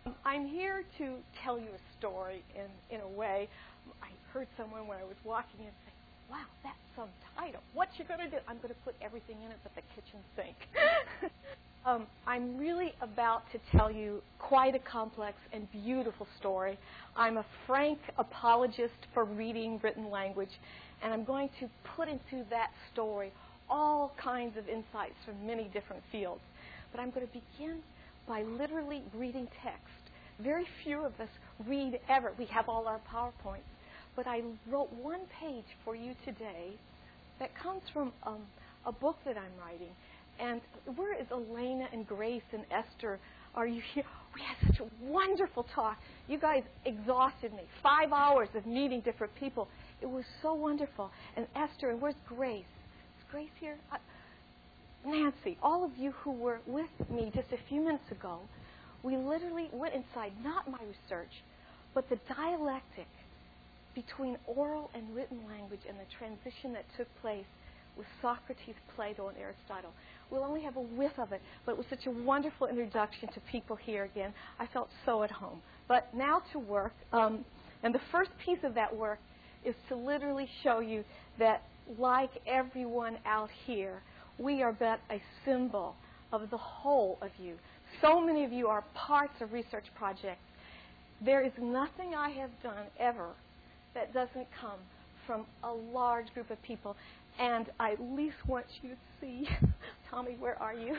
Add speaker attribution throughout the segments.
Speaker 1: I'm here to tell you a story in a way. I heard someone when I was walking in say, wow, that's some title. What you going to do? I'm going to put everything in it but the kitchen sink. I'm really about to tell you quite a complex and beautiful story. I'm a frank apologist for reading written language, and I'm going to put into that story all kinds of insights from many different fields. But I'm going to begin by literally reading text. Very few of us read ever. We have all our PowerPoints. But I wrote one page for you today that comes from a book that I'm writing. And where is Elena and Grace and Esther? Are you here? We had such a wonderful talk. You guys exhausted me. 5 hours of meeting different people. It was so wonderful. And Esther, and where's Grace? Is Grace here? Nancy, all of you who were with me just a few minutes ago, we literally went inside, not my research, but the dialectic between oral and written language and the transition that took place with Socrates, Plato, and Aristotle. We'll only have a whiff of it, but it was such a wonderful introduction to people here again. I felt so at home. But now to work, and the first piece of that work is to literally show you that, like everyone out here, we are but a symbol of the whole of you. So many of you are parts of research projects. There is nothing I have done ever that doesn't come from a large group of people. And I at least want you to see, Tommy, where are you?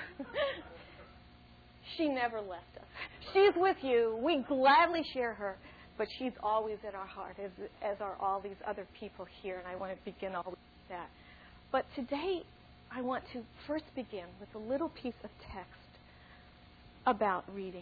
Speaker 1: She never left us. She's with you. We gladly share her, but she's always at our heart, as are all these other people here, and I want to begin all with that. But today, I want to first begin with a little piece of text about reading.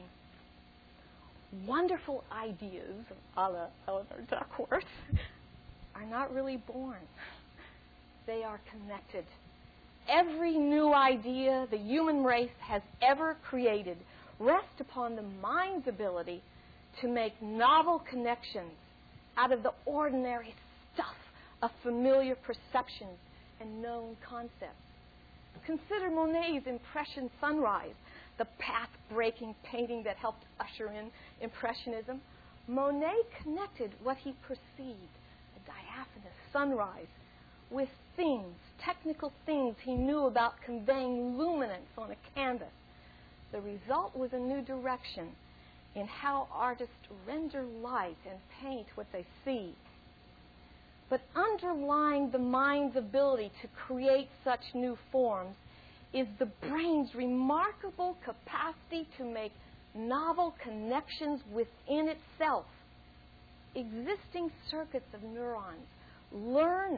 Speaker 1: Wonderful ideas, a la Eleanor Duckworth, are not really born. They are connected. Every new idea the human race has ever created rests upon the mind's ability to make novel connections out of the ordinary stuff of familiar perceptions and known concepts. Consider Monet's Impression Sunrise, the path-breaking painting that helped usher in Impressionism. Monet connected what he perceived, a diaphanous sunrise, with things, technical things he knew about conveying luminance on a canvas. The result was a new direction in how artists render light and paint what they see. But underlying the mind's ability to create such new forms is the brain's remarkable capacity to make novel connections within itself. Existing circuits of neurons learn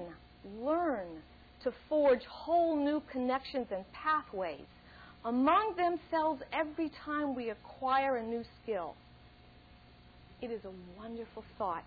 Speaker 1: to forge whole new connections and pathways among themselves every time we acquire a new skill. It is a wonderful thought.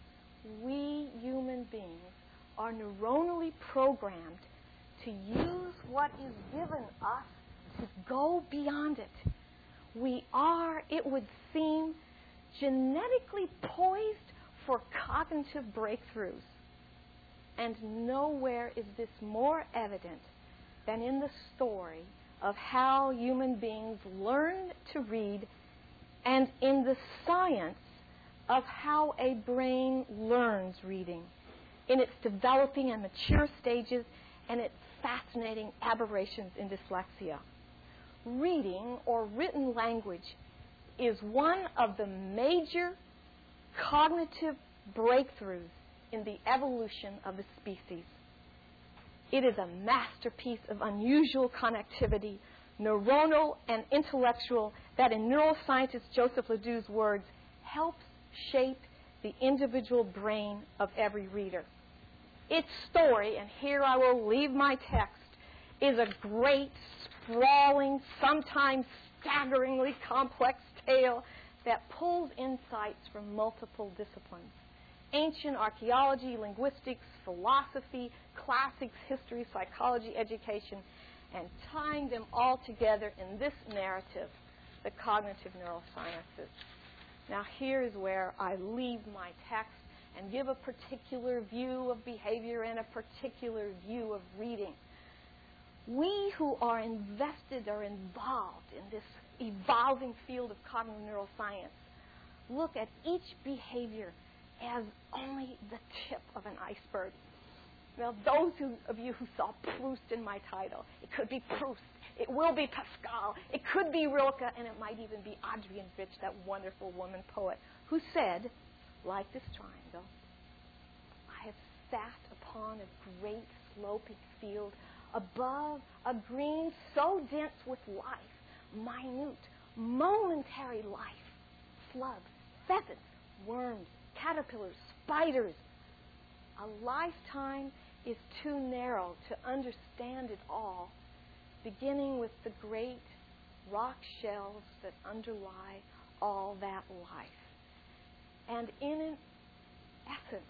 Speaker 1: We human beings are neuronally programmed to use what is given us to go beyond it. We are, it would seem, genetically poised for cognitive breakthroughs. And nowhere is this more evident than in the story of how human beings learn to read and in the science of how a brain learns reading in its developing and mature stages and its fascinating aberrations in dyslexia. Reading or written language is one of the major cognitive breakthroughs in the evolution of the species. It is a masterpiece of unusual connectivity, neuronal and intellectual, that in neuroscientist Joseph Ledoux's words, helps shape the individual brain of every reader. Its story, and here I will leave my text, is a great, sprawling, sometimes staggeringly complex tale that pulls insights from multiple disciplines. Ancient archaeology, linguistics, philosophy, classics, history, psychology, education, and tying them all together in this narrative, the cognitive neurosciences. Now here is where I leave my text and give a particular view of behavior and a particular view of reading. We who are invested or involved in this evolving field of cognitive neuroscience look at each behavior as only the tip of an iceberg. Now, those of you who saw Proust in my title, it could be Proust, it will be Pascal, it could be Rilke, and it might even be Adrienne Rich, that wonderful woman poet, who said, like this triangle, I have sat upon a great sloping field above a green so dense with life, minute, momentary life, slugs, pheasants, worms, caterpillars, spiders. A lifetime is too narrow to understand it all, beginning with the great rock shells that underlie all that life. And in essence,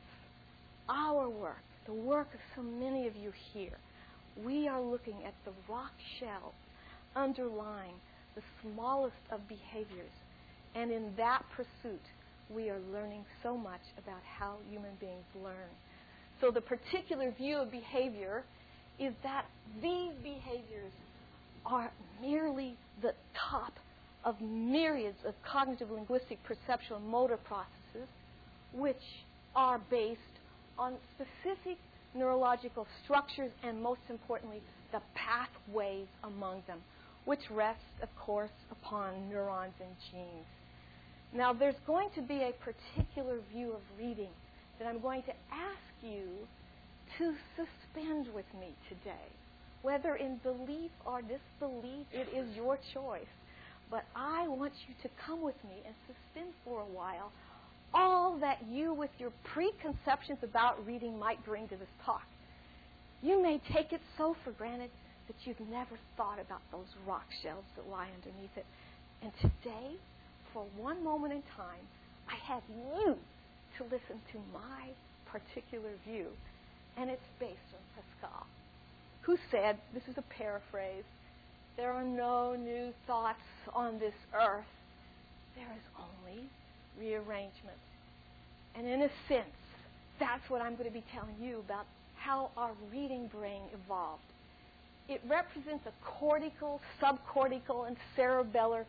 Speaker 1: our work, the work of so many of you here, we are looking at the rock shells underlying the smallest of behaviors. And in that pursuit, we are learning so much about how human beings learn. So the particular view of behavior is that these behaviors are merely the top of myriads of cognitive, linguistic, perceptual, and motor processes which are based on specific neurological structures and, most importantly, the pathways among them, which rest, of course, upon neurons and genes. Now, there's going to be a particular view of reading that I'm going to ask you to suspend with me today. Whether in belief or disbelief, it is your choice. But I want you to come with me and suspend for a while all that you, with your preconceptions about reading, might bring to this talk. You may take it so for granted that you've never thought about those rock shelves that lie underneath it. And today, for one moment in time, I have you to listen to my particular view. And it's based on Pascal, who said, this is a paraphrase, there are no new thoughts on this earth. There is only rearrangement. And in a sense, that's what I'm going to be telling you about how our reading brain evolved. It represents a cortical, subcortical, and cerebellar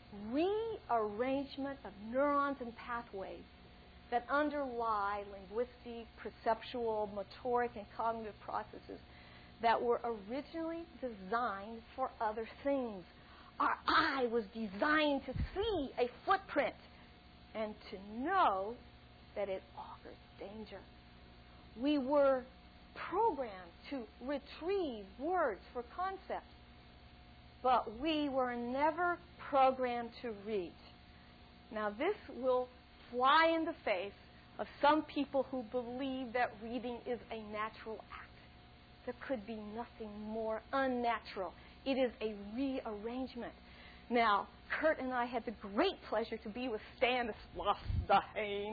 Speaker 1: rearrangement of neurons and pathways that underlie linguistic, perceptual, motoric, and cognitive processes that were originally designed for other things. Our eye was designed to see a footprint and to know that it augurs danger. We were programmed to retrieve words for concepts, but we were never programmed to read. Now, this will fly in the face of some people who believe that reading is a natural act. There could be nothing more unnatural. It is a rearrangement. Now, Kurt and I had the great pleasure to be with Stanislas Dehaene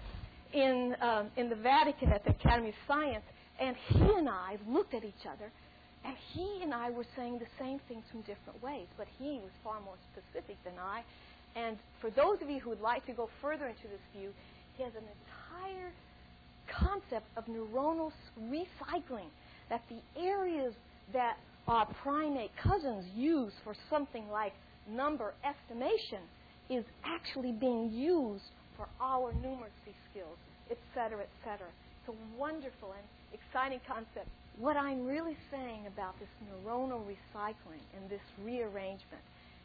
Speaker 1: in the Vatican at the Academy of Science, and he and I looked at each other, and he and I were saying the same things from different ways, but he was far more specific than I. And for those of you who would like to go further into this view, he has an entire concept of neuronal recycling, that the areas that our primate cousins use for something like number estimation is actually being used for our numeracy skills, etc., etc. It's a wonderful and exciting concept. What I'm really saying about this neuronal recycling and this rearrangement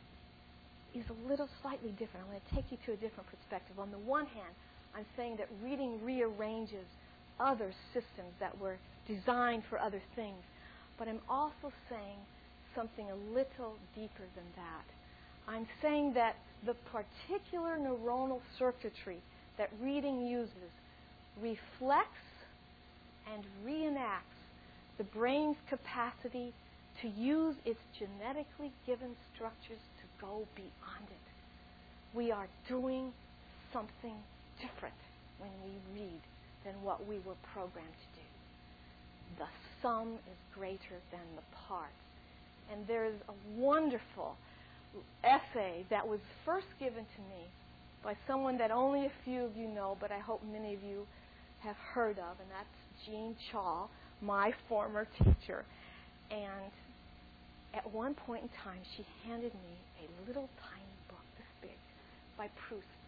Speaker 1: is a little slightly different. I'm going to take you to a different perspective. On the one hand, I'm saying that reading rearranges other systems that were designed for other things. But I'm also saying something a little deeper than that. I'm saying that the particular neuronal circuitry that reading uses reflects and reenacts the brain's capacity to use its genetically given structures to go beyond it. We are doing something different when we read than what we were programmed to do. The sum is greater than the parts. And there's a wonderful essay that was first given to me by someone that only a few of you know, but I hope many of you have heard of, and that's Jean Chaw, my former teacher. And at one point in time, she handed me a little tiny book this big by Proust.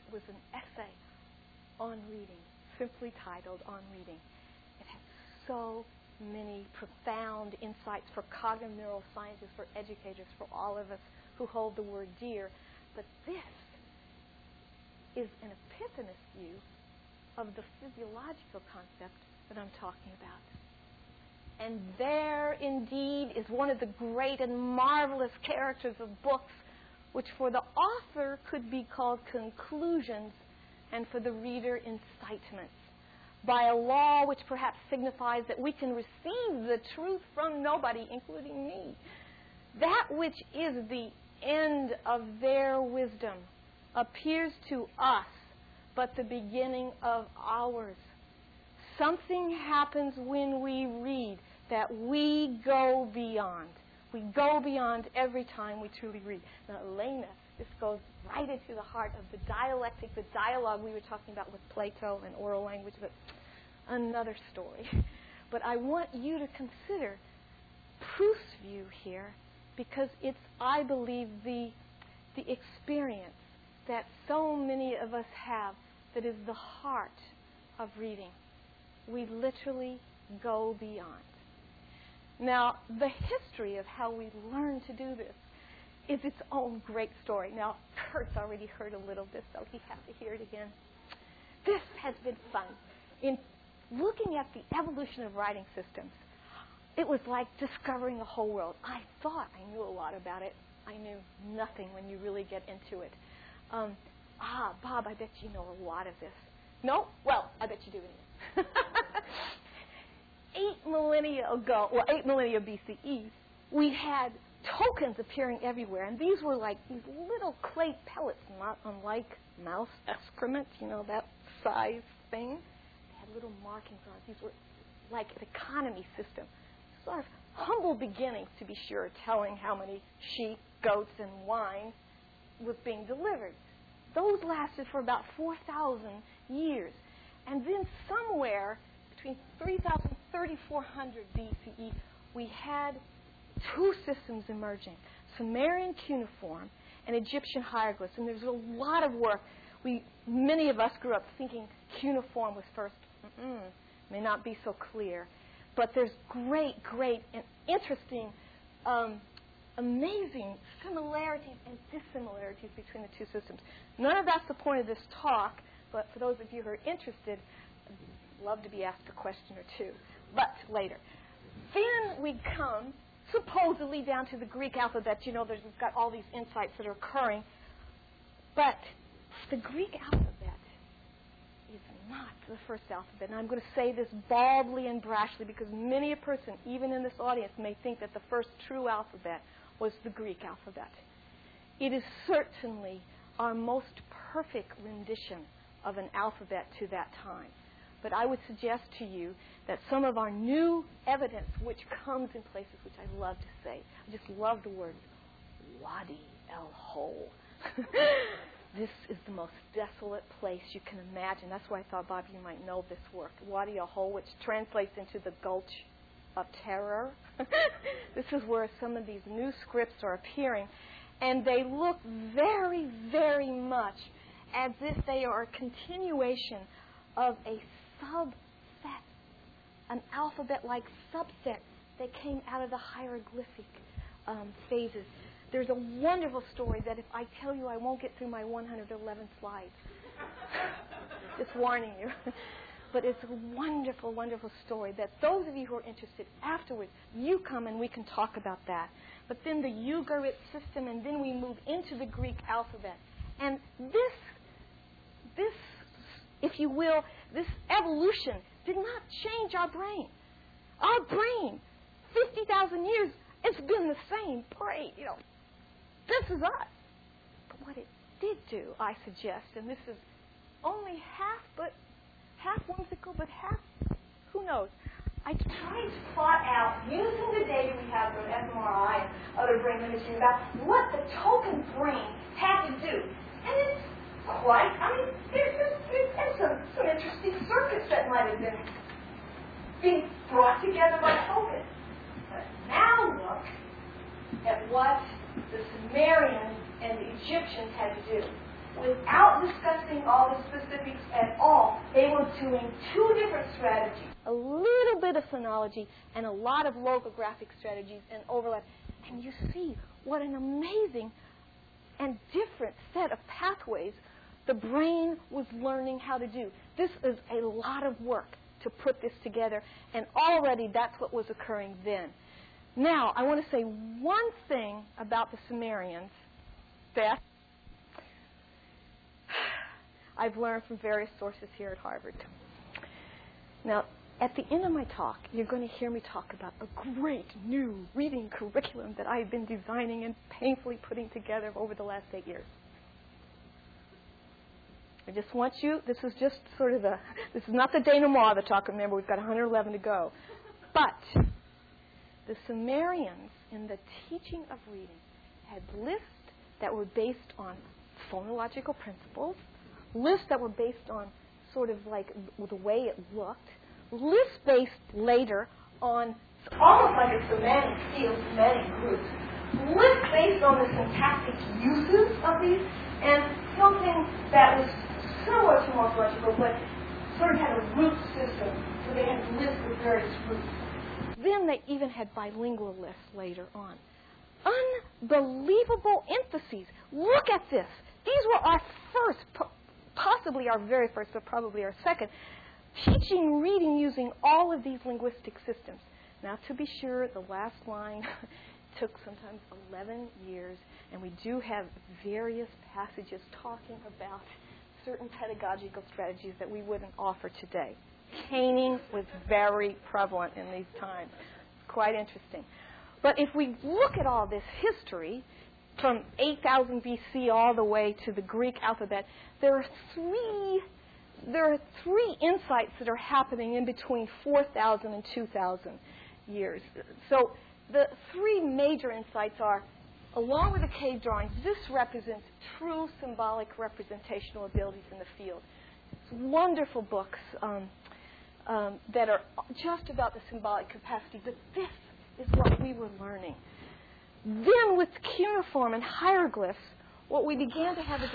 Speaker 1: was an essay on reading, simply titled On Reading. It had so many profound insights for cognitive neuroscientists, for educators, for all of us who hold the word dear. But this is an epiphanous view of the physiological concept that I'm talking about. And there, indeed, is one of the great and marvelous characters of books, which for the author could be called conclusions, and for the reader, incitements, by a law which perhaps signifies that we can receive the truth from nobody, including me. That which is the end of their wisdom appears to us but the beginning of ours. Something happens when we read that we go beyond. We go beyond every time we truly read. Now, Elena, this goes right into the heart of the dialectic, the dialogue we were talking about with Plato and oral language, but another story. But I want you to consider Proust's view here, because it's, I believe, the experience that so many of us have that is the heart of reading. We literally go beyond. Now, the history of how we learn to do this is its own great story. Now, Kurt's already heard a little bit, so he has to hear it again. This has been fun. In looking at the evolution of writing systems, it was like discovering a whole world. I thought I knew a lot about it. I knew nothing when you really get into it. Bob, I bet you know a lot of this. No? Well, I bet you do anyway. 8 millennia BCE, we had tokens appearing everywhere, and these were like these little clay pellets, not unlike mouse excrement, that size thing. They had little markings on it. These were like an economy system. Sort of humble beginnings, to be sure, telling how many sheep, goats, and wine was being delivered. Those lasted for about 4,000 years. And then somewhere between 3,000 and 3,400 BCE, we had two systems emerging, Sumerian cuneiform and Egyptian hieroglyphs. And there's a lot of work. Many of us grew up thinking cuneiform was first. May not be so clear. But there's great and interesting, amazing similarities and dissimilarities between the two systems. None of that's the point of this talk, but for those of you who are interested, I'd love to be asked a question or two, but later. Then we come, supposedly, down to the Greek alphabet. We've got all these insights that are occurring, but the Greek alphabet is not the first alphabet. And I'm going to say this baldly and brashly because many a person, even in this audience, may think that the first true alphabet was the Greek alphabet. It is certainly our most perfect rendition of an alphabet to that time. But I would suggest to you that some of our new evidence, which comes in places which I love to say, I just love the word Wadi el-Hol. This is the most desolate place you can imagine. That's why I thought, Bob, you might know this work. Wadi el-Hol, which translates into the Gulch of Terror. This is where some of these new scripts are appearing. And they look very, very much as if they are a continuation of a subset, an alphabet-like subset that came out of the hieroglyphic phases. There's a wonderful story that if I tell you, I won't get through my 111 slides. Just warning you. But it's a wonderful, wonderful story that those of you who are interested afterwards, you come and we can talk about that. But then the Ugarit system, and then we move into the Greek alphabet. And this, if you will, this evolution did not change our brain. Our brain, 50,000 years, it's been the same brain. This is us. But what it did do, I suggest, and this is only half whimsical, but half, who knows? I tried to plot out, using the data we have from fMRI and other brain imaging, about what the token brain had to do. And it's quite, there's some interesting circuits that might have been being brought together by tokens. But now look at what the Sumerians and the Egyptians had to do. without discussing all the specifics at all, they were doing two different strategies. A little bit of phonology and a lot of logographic strategies and overlap. And you see what an amazing and different set of pathways the brain was learning how to do. This is a lot of work to put this together, and already that's what was occurring then. Now, I want to say one thing about the Sumerians that I've learned from various sources here at Harvard. Now, at the end of my talk, you're going to hear me talk about a great new reading curriculum that I've been designing and painfully putting together over the last 8 years. I just want you, this is just sort of this is not the denouement of the talk, remember, we've got 111 to go. But the Sumerians, in the teaching of reading, had lists that were based on phonological principles, lists that were based on sort of like the way it looked, lists based later on almost like a semantic field, semantic groups, lists based on the syntactic uses of these, and something that was similar to morphological, but sort of had a root system, so they had lists with various roots. Then they even had bilingual lists later on. Unbelievable emphases. Look at this. These were our first, possibly our very first, but probably our second, teaching reading using all of these linguistic systems. Now, to be sure, the last line took sometimes 11 years, and we do have various passages talking about certain pedagogical strategies that we wouldn't offer today. Caning was very prevalent in these times. It's quite interesting. But if we look at all this history, from 8000 BC all the way to the Greek alphabet, there are three insights that are happening in between 4,000 and 2,000 years. So the three major insights are, along with the cave drawings, this represents true symbolic representational abilities in the field. It's wonderful books that are just about the symbolic capacity, but this is what we were learning. Then with cuneiform and hieroglyphs, what we began to have is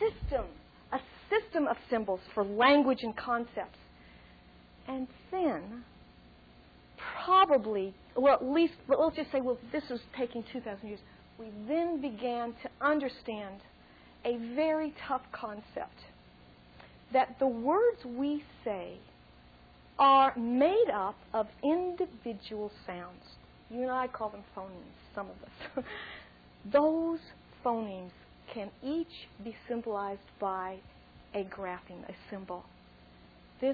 Speaker 1: a system of symbols for language and concepts. And then, probably, well, at least, but let's just say, well, this was taking 2,000 years. We then began to understand a very tough concept, that the words we say are made up of individual sounds. You and I call them phonemes, some of us. Those phonemes can each be symbolized by a grapheme, a symbol. This,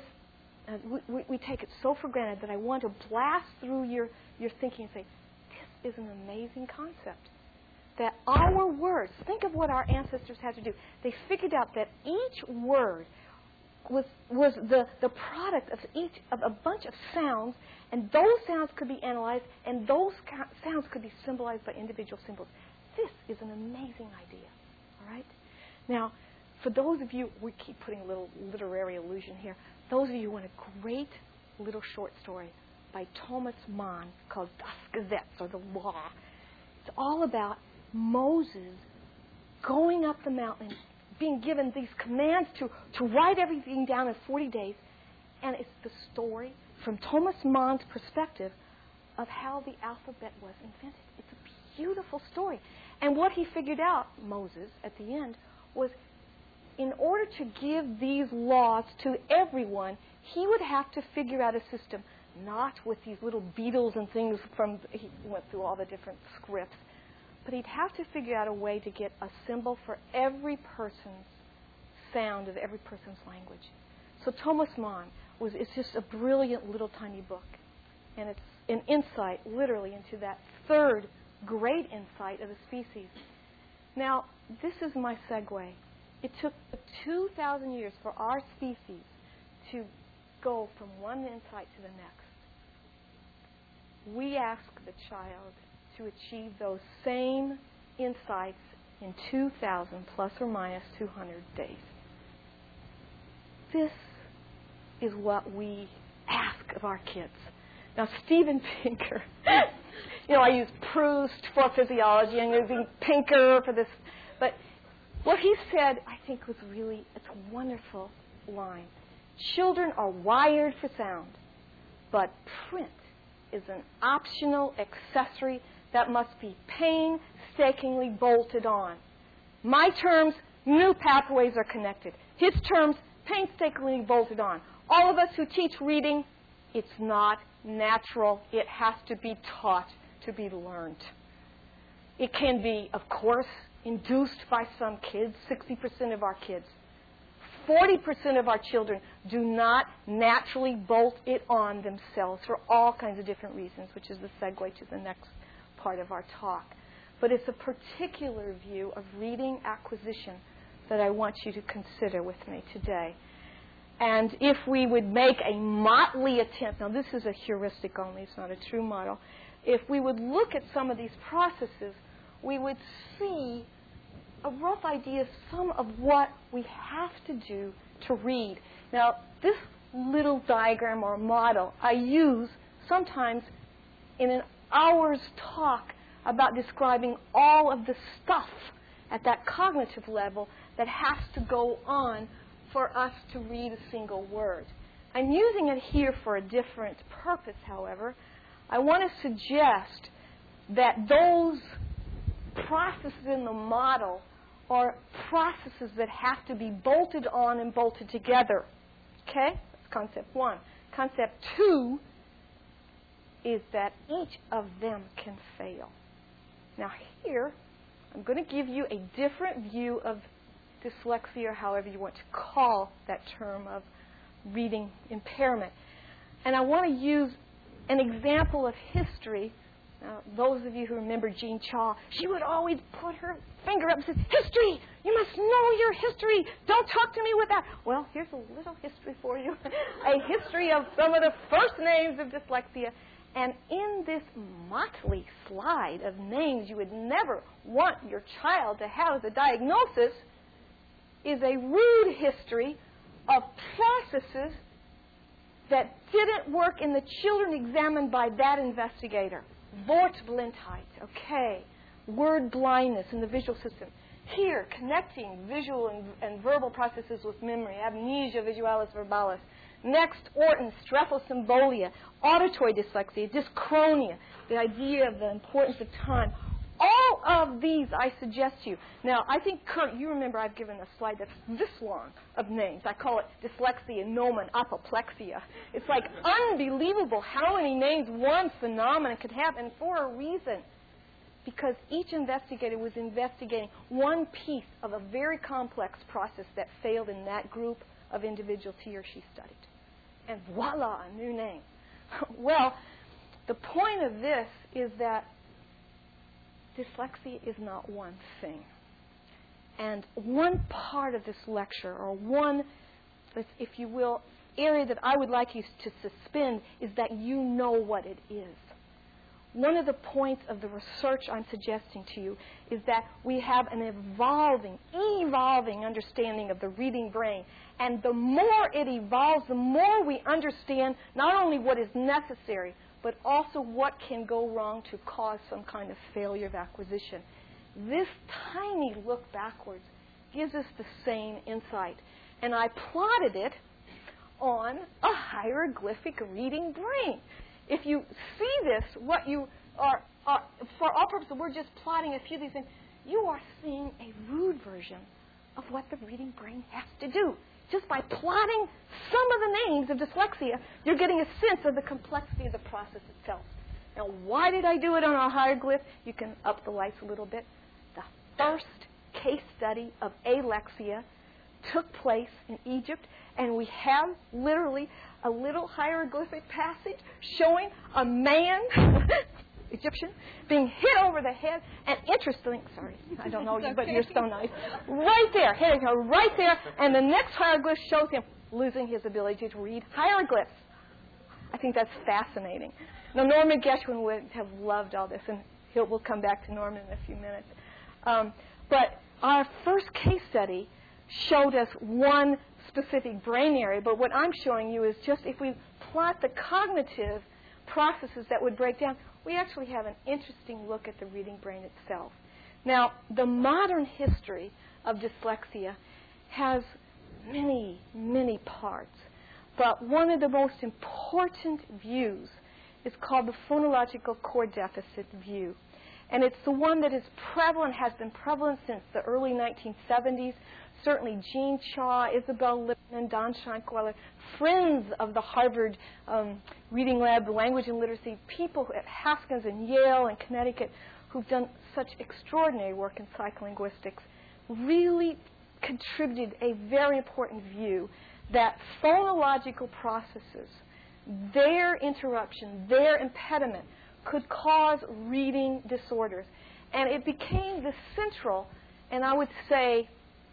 Speaker 1: we take it so for granted that I want to blast through your thinking and say, this is an amazing concept. That our words, think of what our ancestors had to do. They figured out that each word was the product of a bunch of sounds, and those sounds could be analyzed, and those sounds could be symbolized by individual symbols. This is an amazing idea, all right? Now, for those of you, we keep putting a little literary allusion here, those of you who want a great little short story by Thomas Mann called Das Gesetz, or the Law. It's all about Moses going up the mountain, being given these commands to write everything down in 40 days. And it's the story from Thomas Mann's perspective of how the alphabet was invented. It's a beautiful story. And what he figured out, Moses, at the end, was in order to give these laws to everyone, he would have to figure out a system, not with these little beetles and things he went through all the different scripts, but he'd have to figure out a way to get a symbol for every person's sound of every person's language. So Thomas Mann it's just a brilliant little tiny book. And it's an insight, literally, into that third great insight of the species. Now, this is my segue. It took 2,000 years for our species to go from one insight to the next. We ask the child to achieve those same insights in 2,000 plus or minus 200 days. This is what we ask of our kids. Now, Steven Pinker, I use Proust for physiology, and using Pinker for this, but What he said, I think, was really, it's a wonderful line. Children are wired for sound, but print is an optional accessory that must be painstakingly bolted on. My terms, new pathways are connected. His terms, painstakingly bolted on. All of us who teach reading, it's not natural. It has to be taught, to be learned. It can be, of course, induced by some kids, 60% of our kids. 40% of our children do not naturally bolt it on themselves for all kinds of different reasons, which is the segue to the next part of our talk. But it's a particular view of reading acquisition that I want you to consider with me today. And if we would make a motley attempt, now this is a heuristic only, it's not a true model. If we would look at some of these processes, we would see a rough idea of some of what we have to do to read. Now, this little diagram or model I use sometimes in an hour's talk about describing all of the stuff at that cognitive level that has to go on for us to read a single word. I'm using it here for a different purpose, however. I want to suggest that those processes in the model are processes that have to be bolted on and bolted together. Okay? That's concept one. Concept two is that each of them can fail. Now here, I'm going to give you a different view of dyslexia, or however you want to call that term of reading impairment. And I want to use an example of history. Now, those of you who remember Jean Chaw, she would always put her finger up and say, history! You must know your history! Don't talk to me with that! Well, here's a little history for you. A history of some of the first names of dyslexia. And in this motley slide of names you would never want your child to have as a diagnosis is a rude history of processes that didn't work in the children examined by that investigator. Wortblindheit, okay. Word blindness in the visual system. Here, connecting visual and verbal processes with memory, amnesia visualis verbalis. Next, Orton, streptosymbolia, auditory dyslexia, dyschronia, the idea of the importance of time. All of these I suggest to you. Now, I think, Kurt, you remember I've given a slide that's this long of names. I call it dyslexia, nomen, apoplexia. It's like unbelievable how many names one phenomenon could have, and for a reason. Because each investigator was investigating one piece of a very complex process that failed in that group of individuals he or she studied. And voila, a new name. Well, the point of this is that dyslexia is not one thing. And one part of this lecture, or one, if you will, area that I would like you to suspend is that you know what it is. One of the points of the research I'm suggesting to you is that we have an evolving understanding of the reading brain. And the more it evolves, the more we understand not only what is necessary, but also what can go wrong to cause some kind of failure of acquisition. This tiny look backwards gives us the same insight. And I plotted it on a hieroglyphic reading brain. If you see this, what you are for all purposes, we're just plotting a few of these things. You are seeing a rude version of what the reading brain has to do. Just by plotting some of the names of dyslexia, you're getting a sense of the complexity of the process itself. Now, why did I do it on a hieroglyph? You can up the lights a little bit. The first case study of alexia took place in Egypt, and we have literally a little hieroglyphic passage showing a man, Egyptian, being hit over the head, and interestingly, sorry, I don't know you, but you're so nice, right there, hitting her right there, and the next hieroglyph shows him losing his ability to read hieroglyphs. I think that's fascinating. Now, Norman Geschwin would have loved all this, and we'll come back to Norman in a few minutes. But our first case study showed us one specific brain area, but what I'm showing you is just if we plot the cognitive processes that would break down, we actually have an interesting look at the reading brain itself. Now, the modern history of dyslexia has many, many parts. But one of the most important views is called the phonological core deficit view. And it's the one that is prevalent, has been prevalent since the early 1970s. Certainly Jean Shaw, Isabel Lipman, Don Scheinkweiler, friends of the Harvard Reading Lab, the Language and Literacy, people at Haskins and Yale and Connecticut who've done such extraordinary work in psycholinguistics, really contributed a very important view that phonological processes, their interruption, their impediment, could cause reading disorders. And it became the central, and I would say,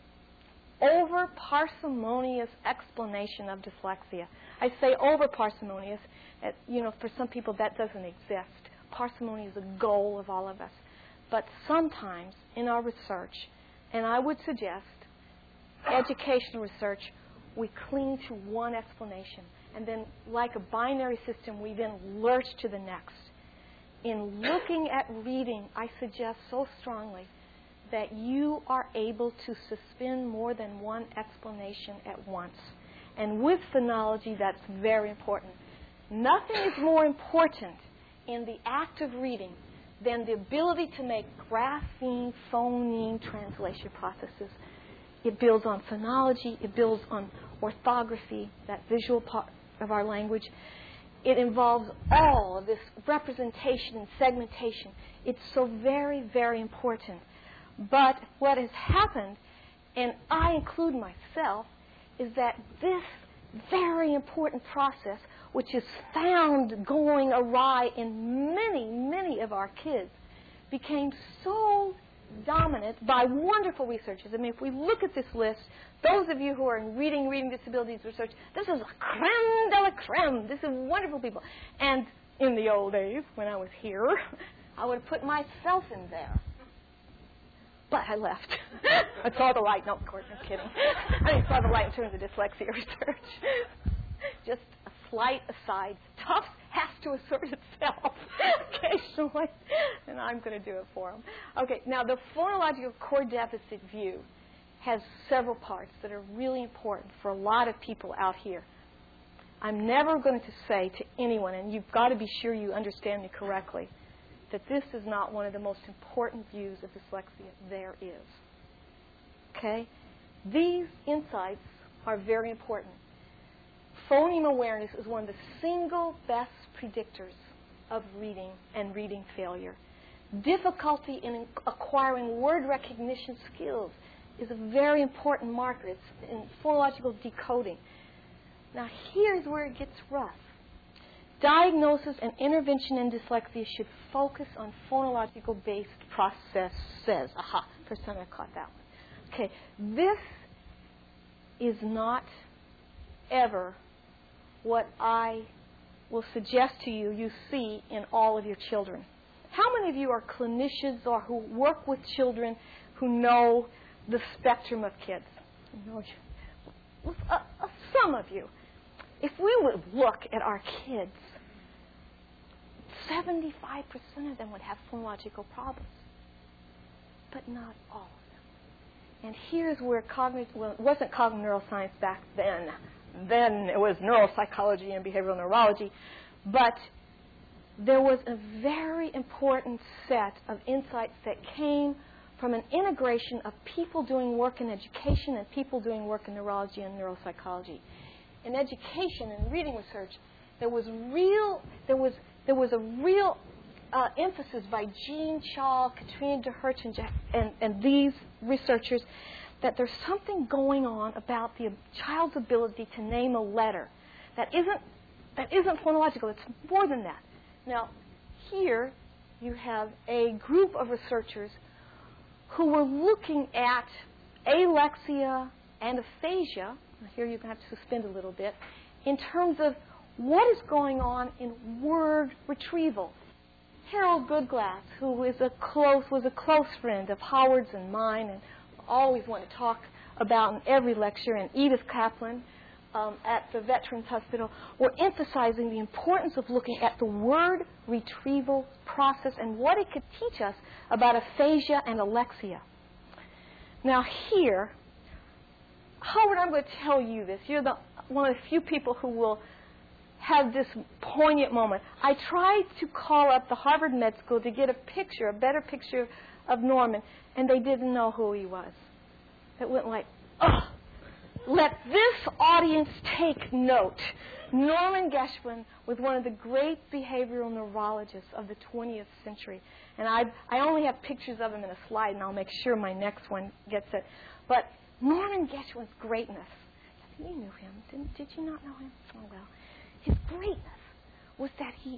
Speaker 1: over-parsimonious explanation of dyslexia. I say over-parsimonious. For some people that doesn't exist. Parsimony is a goal of all of us. But sometimes in our research, and I would suggest educational research, we cling to one explanation. And then, like a binary system, we then lurch to the next. In looking at reading, I suggest so strongly that you are able to suspend more than one explanation at once. And with phonology, that's very important. Nothing is more important in the act of reading than the ability to make grapheme, phoneme translation processes. It builds on phonology. It builds on orthography, that visual part of our language. It involves all of this representation and segmentation. It's so very, very important. But what has happened, and I include myself, is that this very important process, which is found going awry in many, many of our kids, became so dominant by wonderful researchers. I mean, if we look at this list, those of you who are in reading disabilities research, this is a creme de la creme. This is wonderful people. And in the old days, when I was here, I would have put myself in there. But I left. I saw the light. No, of course, I'm kidding. I saw the light in terms of dyslexia research. Just a slight aside. Tufts has to assert itself occasionally, and I'm going to do it for them. Okay, now the phonological core deficit view has several parts that are really important for a lot of people out here. I'm never going to say to anyone, and you've got to be sure you understand me correctly, that this is not one of the most important views of dyslexia there is. Okay? These insights are very important. Phoneme awareness is one of the single best predictors of reading and reading failure. Difficulty in acquiring word recognition skills is a very important marker. It's in phonological decoding. Now, here's where it gets rough. Diagnosis and intervention in dyslexia should focus on phonological-based processes. Aha, first time I caught that one. Okay, this is not ever what I will suggest to you you see in all of your children. How many of you are clinicians or who work with children who know the spectrum of kids? Some of you. If we would look at our kids, 75% of them would have phonological problems, but not all of them. And here's where it wasn't cognitive neuroscience back then. Then it was neuropsychology and behavioral neurology. But there was a very important set of insights that came from an integration of people doing work in education and people doing work in neurology and neuropsychology. In education and reading research, there was a real emphasis by Jean Shaw, Katrina DeHerch, and these researchers that there's something going on about the child's ability to name a letter that isn't phonological. It's more than that. Now, here you have a group of researchers who were looking at alexia and aphasia. Here you're going to have to suspend a little bit in terms of what is going on in word retrieval. Harold Goodglass, who was a close friend of Howard's and mine, and always want to talk about in every lecture, and Edith Kaplan at the Veterans Hospital, were emphasizing the importance of looking at the word retrieval process and what it could teach us about aphasia and alexia. Now here, Howard, I'm going to tell you this. You're one of the few people who will have this poignant moment. I tried to call up the Harvard Med School to get a better picture of Norman, and they didn't know who he was. It went like, ugh. Let this audience take note. Norman Geschwind was one of the great behavioral neurologists of the 20th century. And I only have pictures of him in a slide, and I'll make sure my next one gets it. But Norman Geschwind's greatness, you knew him, did you not know him? Oh, well. His greatness was that he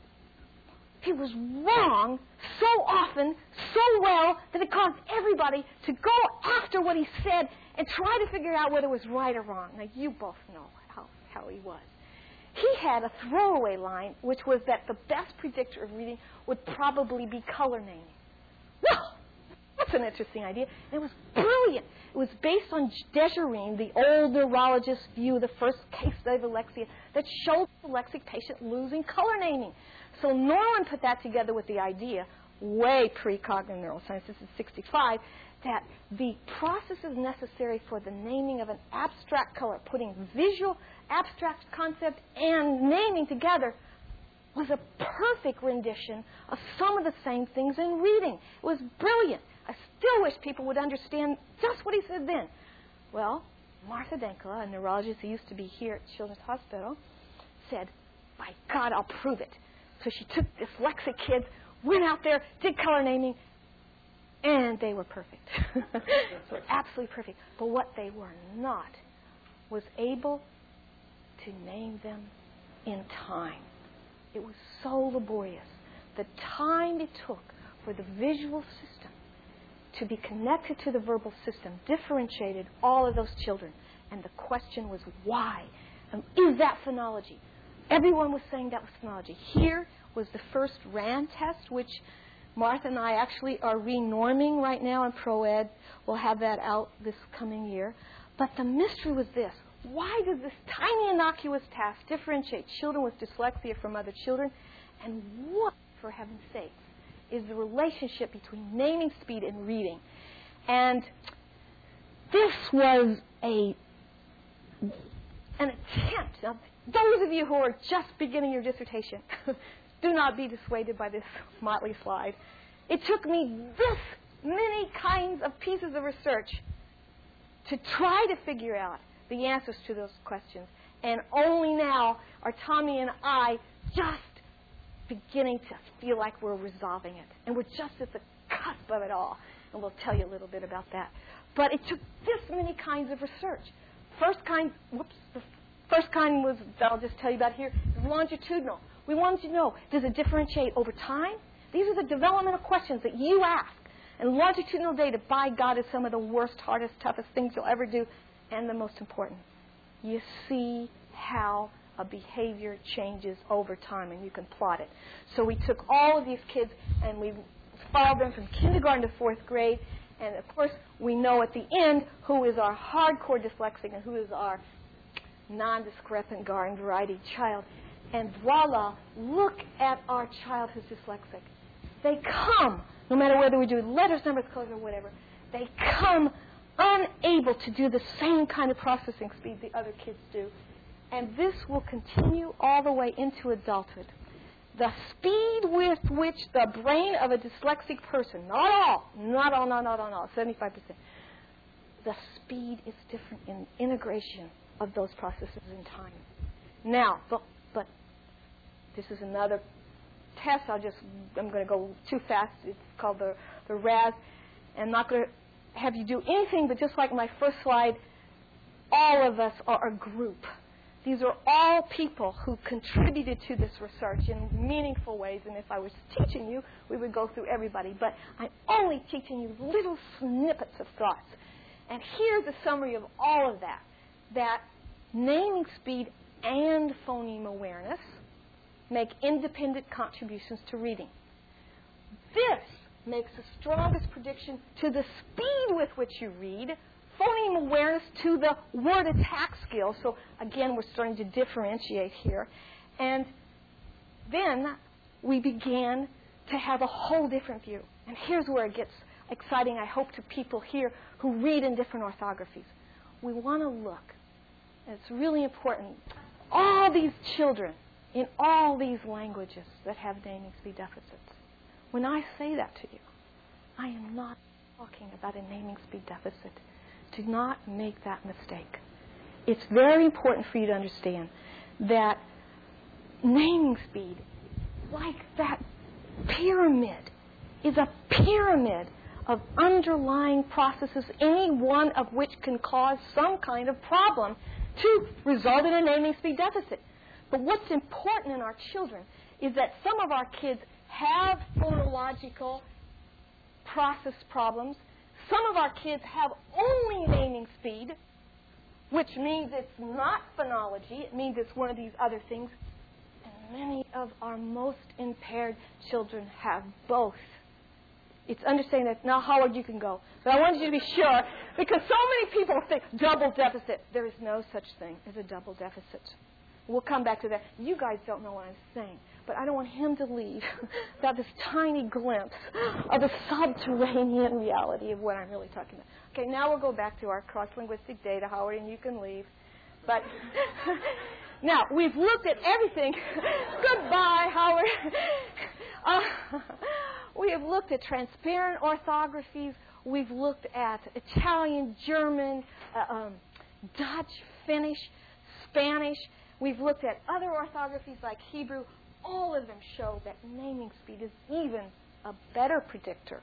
Speaker 1: was wrong so often, so well, that it caused everybody to go after what he said and try to figure out whether it was right or wrong. Now, you both know how he was. He had a throwaway line, which was that the best predictor of reading would probably be color naming. Well, that's an interesting idea. And it was brilliant. It was based on Desjardins, the old neurologist's view, the first case study of alexia, that showed the dyslexic patient losing color naming. So Norman put that together with the idea, way pre-cognitive neuroscience, this is 65, that the processes necessary for the naming of an abstract color, putting visual, abstract concept, and naming together, was a perfect rendition of some of the same things in reading. It was brilliant. I still wish people would understand just what he said then. Well, Martha Dankula, a neurologist who used to be here at Children's Hospital, said, by God, I'll prove it. So she took dyslexic kids, went out there, did color naming, and they were perfect. They were absolutely perfect. But what they were not was able to name them in time. It was so laborious. The time it took for the visual system to be connected to the verbal system differentiated all of those children. And the question was why? And is that phonology? Everyone was saying that was phonology. Here was the first RAND test, which Martha and I actually are renorming right now in ProEd. We'll have that out this coming year. But the mystery was this. Why does this tiny innocuous task differentiate children with dyslexia from other children? And what, for heaven's sakes, is the relationship between naming speed and reading? And this was an attempt. Now, those of you who are just beginning your dissertation, do not be dissuaded by this motley slide. It took me this many kinds of pieces of research to try to figure out the answers to those questions. And only now are Tommy and I just beginning to feel like we're resolving it. And we're just at the cusp of it all. And we'll tell you a little bit about that. But it took this many kinds of research. The first kind was, that I'll just tell you about here, is longitudinal. We wanted to know, does it differentiate over time? These are the developmental questions that you ask. And longitudinal data, by God, is some of the worst, hardest, toughest things you'll ever do. And the most important, you see how a behavior changes over time, and you can plot it. So we took all of these kids, and we followed them from kindergarten to 4th grade. And, of course, we know at the end who is our hardcore dyslexic and who is our non-discrepant garden variety child. And voila, look at our child who's dyslexic. They come, no matter whether we do letters, numbers, colors, or whatever, they come unable to do the same kind of processing speed the other kids do. And this will continue all the way into adulthood. The speed with which the brain of a dyslexic person, not all, 75%, the speed is different in integration of those processes in time. Now, but this is another test. I'm going to go too fast. It's called the RAS. And I'm not going to have you do anything, but just like my first slide, all of us are a group. These are all people who contributed to this research in meaningful ways. And if I was teaching you, we would go through everybody. But I'm only teaching you little snippets of thoughts. And here's a summary of all of that. That naming speed and phoneme awareness make independent contributions to reading. This makes the strongest prediction to the speed with which you read, phoneme awareness to the word attack skill. So, again, we're starting to differentiate here. And then we began to have a whole different view. And here's where it gets exciting, I hope, to people here who read in different orthographies. We want to look, and it's really important, all these children in all these languages that have naming speed deficits. When I say that to you, I am not talking about a naming speed deficit. Do not make that mistake. It's very important for you to understand that naming speed, like that pyramid, is a pyramid of underlying processes, any one of which can cause some kind of problem to result in a naming speed deficit. But what's important in our children is that some of our kids have phonological process problems. Some of our kids have only naming speed, which means it's not phonology. It means it's one of these other things. And many of our most impaired children have both. It's understanding that, now, Howard, you can go. But I wanted you to be sure, because so many people think double deficit. There is no such thing as a double deficit. We'll come back to that. You guys don't know what I'm saying, but I don't want him to leave without this tiny glimpse of the subterranean reality of what I'm really talking about. Okay, now we'll go back to our cross-linguistic data, Howard, and you can leave. But now, we've looked at everything. Goodbye, Howard. We have looked at transparent orthographies. We've looked at Italian, German, Dutch, Finnish, Spanish. We've looked at other orthographies like Hebrew. All of them show that naming speed is even a better predictor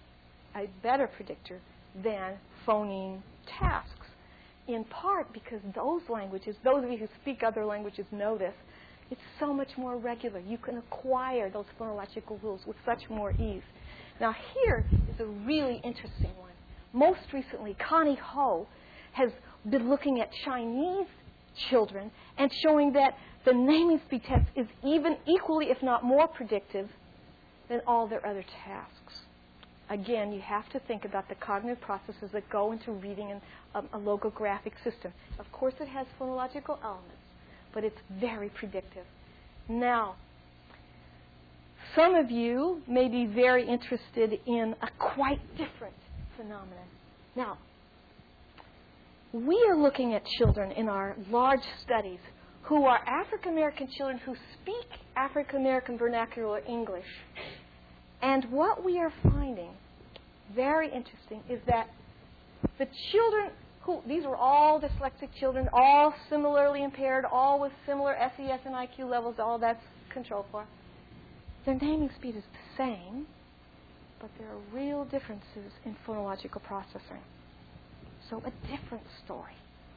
Speaker 1: than phoneme tasks, in part because those languages, those of you who speak other languages know this, it's so much more regular. You can acquire those phonological rules with such more ease. Now here is a really interesting one. Most recently, Connie Ho has been looking at Chinese children and showing that the naming speed test is even equally, if not more, predictive than all their other tasks. Again, you have to think about the cognitive processes that go into reading a logographic system. Of course, it has phonological elements, but it's very predictive. Now, some of you may be very interested in a quite different phenomenon. Now, we are looking at children in our large studies who are African American children who speak African American vernacular English. And what we are finding, very interesting, is that the children who, these were all dyslexic children, all similarly impaired, all with similar SES and IQ levels, all that's controlled for. Their naming speed is the same, but there are real differences in phonological processing. So a different story.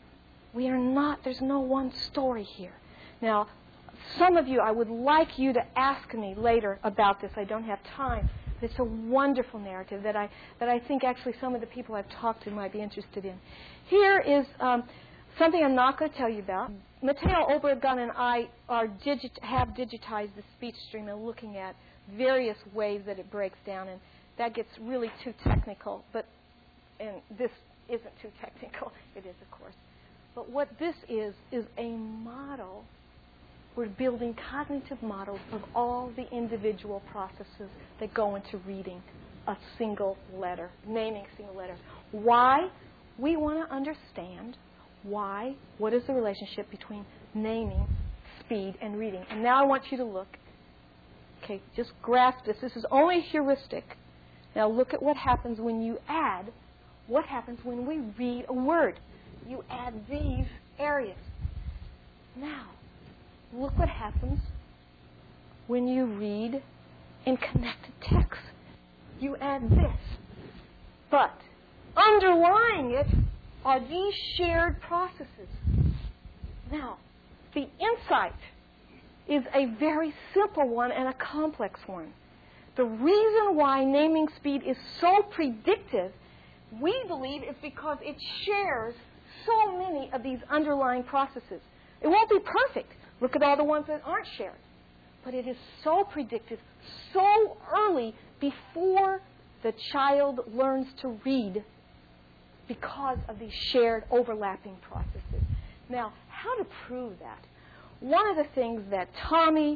Speaker 1: There's no one story here. Now, some of you, I would like you to ask me later about this. I don't have time. It's a wonderful narrative that I think actually some of the people I've talked to might be interested in. Here is something I'm not going to tell you about. Matteo Obregon and I have digitized the speech stream and looking at various ways that it breaks down, and that gets really too technical. And this isn't too technical. It is, of course. But what this is a model. We're building cognitive models of all the individual processes that go into reading a single letter, naming a single letter. Why? We want to understand what is the relationship between naming, speed, and reading. And now I want you to look. Okay, just grasp this. This is only a heuristic. Now look at what happens when you add. What happens when we read a word? You add these areas. Now, look what happens when you read in connected text. You add this. But underlying it are these shared processes. Now, the insight is a very simple one and a complex one. The reason why naming speed is so predictive, we believe, is because it shares so many of these underlying processes. It won't be perfect. Look at all the ones that aren't shared. But it is so predictive, so early before the child learns to read because of these shared overlapping processes. Now, how to prove that? One of the things that Tommy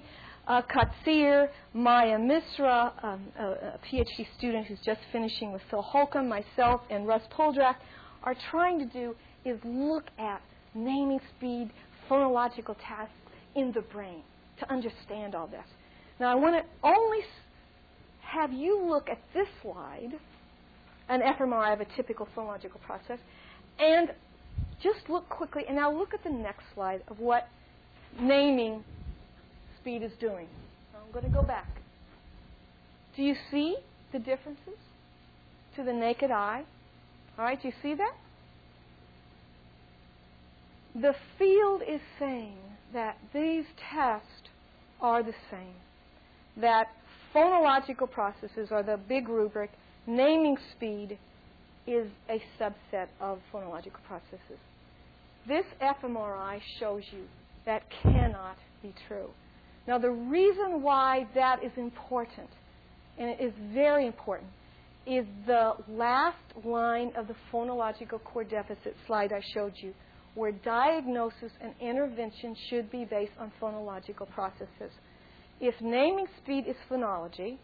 Speaker 1: Katsir, Maya Misra, a PhD student who's just finishing with Phil Holcomb, myself, and Russ Poldrak, are trying to do is look at naming speed, phonological tasks in the brain to understand all this. Now, I want to only have you look at this slide, an fMRI of a typical phonological process, and just look quickly, and now look at the next slide of what naming speed is doing. I'm going to go back. Do you see the differences to the naked eye? All right, do you see that? The field is saying that these tests are the same, that phonological processes are the big rubric, naming speed is a subset of phonological processes. This fMRI shows you that cannot be true. Now, the reason why that is important, and it is very important, is the last line of the phonological core deficit slide I showed you, where diagnosis and intervention should be based on phonological processes. If naming speed is phonology,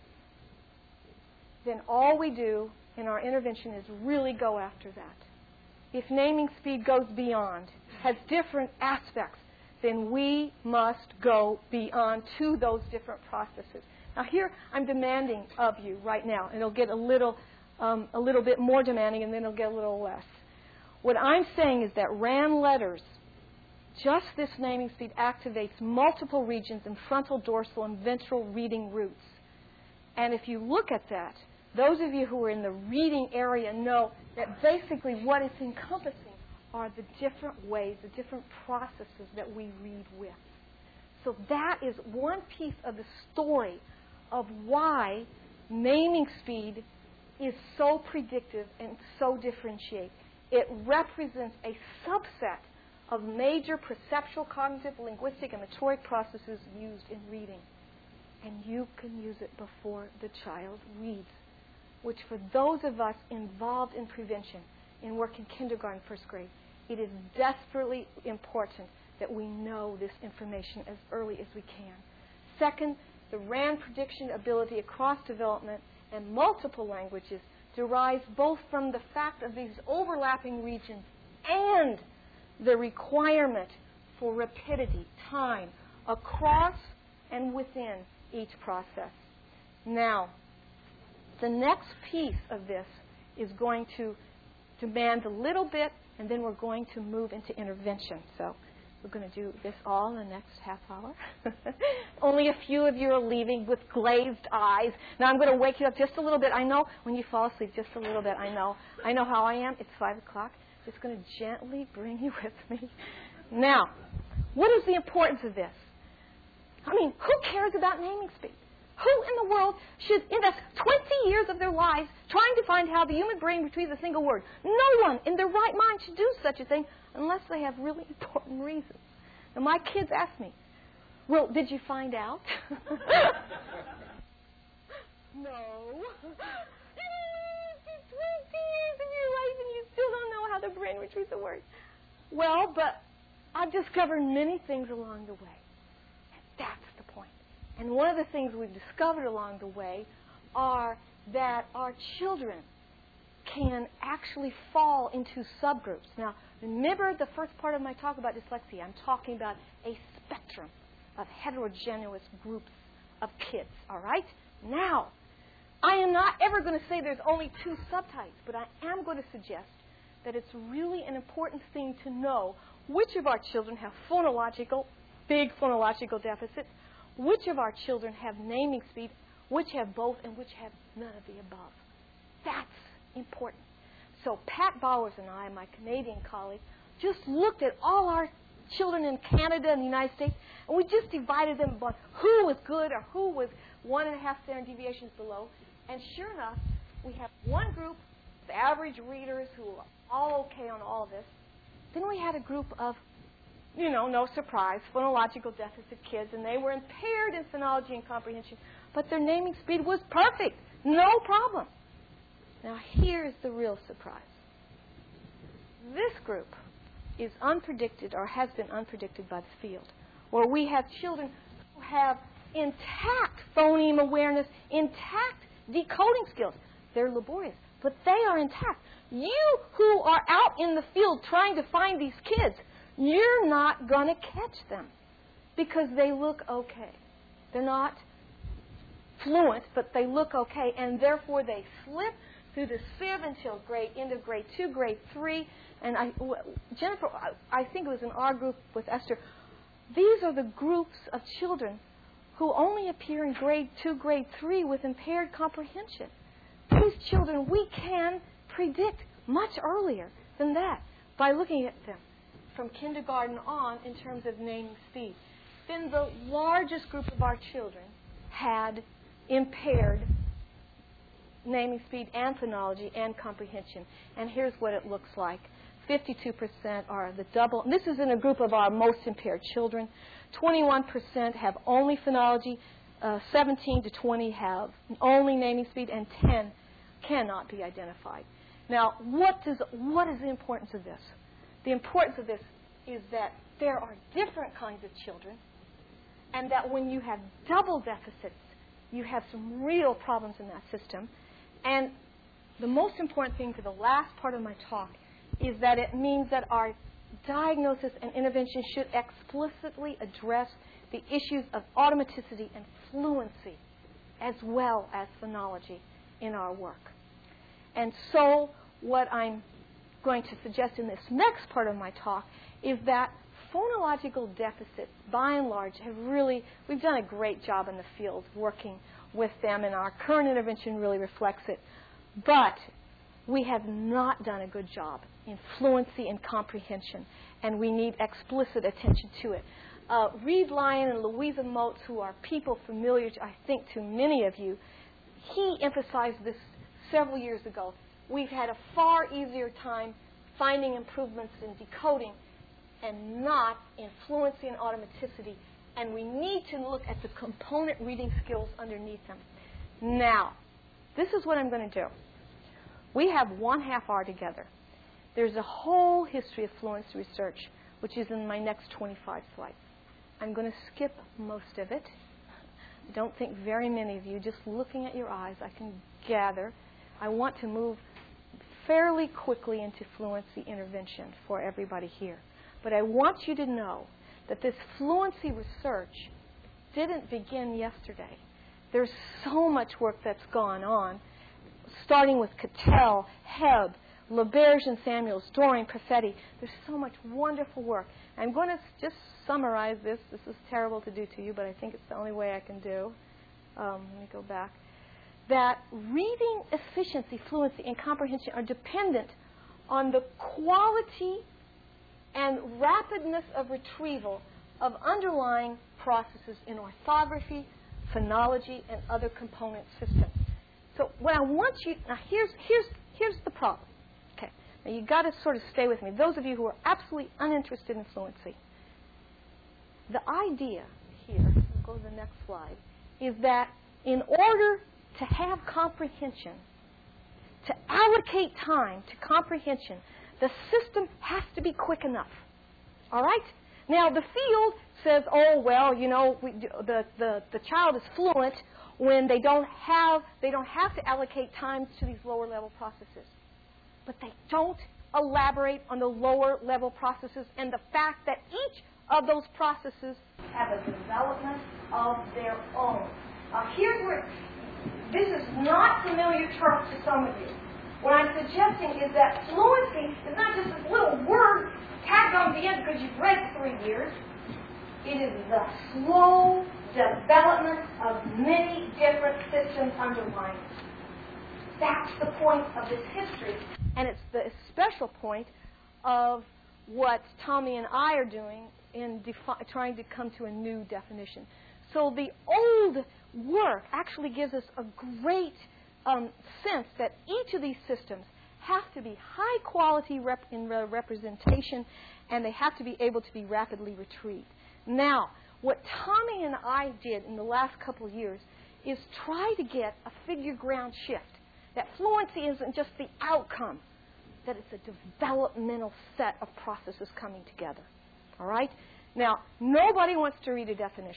Speaker 1: then all we do in our intervention is really go after that. If naming speed goes beyond, has different aspects, then we must go beyond to those different processes. Now here, I'm demanding of you right now, and it'll get a little bit more demanding, and then it'll get a little less. What I'm saying is that RAN letters, just this naming speed activates multiple regions in frontal, dorsal, and ventral reading roots. And if you look at that, those of you who are in the reading area know that basically what it's encompassing are the different ways, the different processes that we read with. So that is one piece of the story of why naming speed is so predictive and so differentiate. It represents a subset of major perceptual, cognitive, linguistic, and motoric processes used in reading. And you can use it before the child reads, which for those of us involved in prevention, in work in kindergarten, first grade, it is desperately important that we know this information as early as we can. Second, the RAN prediction ability across development and multiple languages derives both from the fact of these overlapping regions and the requirement for rapidity, time, across and within each process. Now, the next piece of this is going to demand a little bit, and then we're going to move into intervention. So we're going to do this all in the next half hour. Only a few of you are leaving with glazed eyes. Now I'm going to wake you up just a little bit. I know when you fall asleep, just a little bit. I know how I am. It's 5 o'clock. Just going to gently bring you with me. Now, what is the importance of this? I mean, who cares about naming speed? Who in the world should invest 20 years of their lives trying to find how the human brain retrieves a single word? No one in their right mind should do such a thing unless they have really important reasons. Now, my kids ask me, well, did you find out? No. 20 years of your life and you still don't know how the brain retrieves a word. Well, but I've discovered many things along the way. And that's the point. And one of the things we've discovered along the way are that our children can actually fall into subgroups. Now, remember the first part of my talk about dyslexia. I'm talking about a spectrum of heterogeneous groups of kids, all right? Now, I am not ever going to say there's only 2 subtypes, but I am going to suggest that it's really an important thing to know which of our children have big phonological deficits, which of our children have naming speed, which have both, and which have none of the above. That's important. So Pat Bowers and I, my Canadian colleague, just looked at all our children in Canada and the United States, and we just divided them by who was good or who was 1.5 standard deviations below. And sure enough, we have one group of average readers who are all okay on all of this. Then we had a group of, no surprise, phonological deficit kids, and they were impaired in phonology and comprehension, but their naming speed was perfect, no problem. Now here's the real surprise. This group is unpredicted or has been unpredicted by the field, where we have children who have intact phoneme awareness, intact decoding skills. They're laborious, but they are intact. You who are out in the field trying to find these kids, you're not going to catch them because they look okay. They're not fluent, but they look okay, and therefore they slip through the sieve until into grade 2, grade 3. And Jennifer, I think it was in our group with Esther, these are the groups of children who only appear in grade 2, grade 3 with impaired comprehension. These children we can predict much earlier than that by looking at them from kindergarten on in terms of naming speed. Then the largest group of our children had impaired naming speed and phonology and comprehension. And here's what it looks like. 52% are the double. And this is in a group of our most impaired children. 21% have only phonology. 17 to 20 have only naming speed, and 10 cannot be identified. Now, what is the importance of this? The importance of this is that there are different kinds of children, and that when you have double deficits, you have some real problems in that system. And the most important thing for the last part of my talk is that it means that our diagnosis and intervention should explicitly address the issues of automaticity and fluency as well as phonology in our work. And so what I'm going to suggest in this next part of my talk is that phonological deficits, by and large, we've done a great job in the field working with them, and our current intervention really reflects it. But we have not done a good job in fluency and comprehension, and we need explicit attention to it. Reed Lyon and Louisa Motes, who are people familiar, I think, to many of you, he emphasized this several years ago. We've had a far easier time finding improvements in decoding and not in fluency and automaticity, and we need to look at the component reading skills underneath them. Now, this is what I'm going to do. We have 1/2 hour together. There's a whole history of fluency research, which is in my next 25 slides. I'm going to skip most of it. I don't think very many of you, just looking at your eyes, I can gather. I want to move fairly quickly into fluency intervention for everybody here. But I want you to know that this fluency research didn't begin yesterday. There's so much work that's gone on, starting with Cattell, Hebb, LaBerge and Samuels, Dorian, Perfetti. There's so much wonderful work. I'm going to just summarize this. This is terrible to do to you, but I think it's the only way I can do. Let me go back. That reading efficiency, fluency, and comprehension are dependent on the quality and rapidness of retrieval of underlying processes in orthography, phonology, and other component systems. So what I want you, now here's the problem. Okay, now you've got to sort of stay with me. Those of you who are absolutely uninterested in fluency, the idea here, we'll go to the next slide, is that in order to have comprehension, to allocate time to comprehension, the system has to be quick enough. All right? Now, the field says, oh, well, you know, the child is fluent when they don't have to allocate time to these lower level processes. But they don't elaborate on the lower level processes and the fact that each of those processes have a development of their own. Here's where this is not familiar terms to some of you. What I'm suggesting is that fluency is not just this little word tagged on the end because you've read it 3 years. It is the slow development of many different systems underlying it. That's the point of this history. And it's the special point of what Tommy and I are doing in trying to come to a new definition. So the old work actually gives us a great sense that each of these systems have to be high quality in representation, and they have to be able to be rapidly retrieved. Now, what Tommy and I did in the last couple of years is try to get a figure ground shift, that fluency isn't just the outcome, that it's a developmental set of processes coming together. All right? Now, nobody wants to read a definition.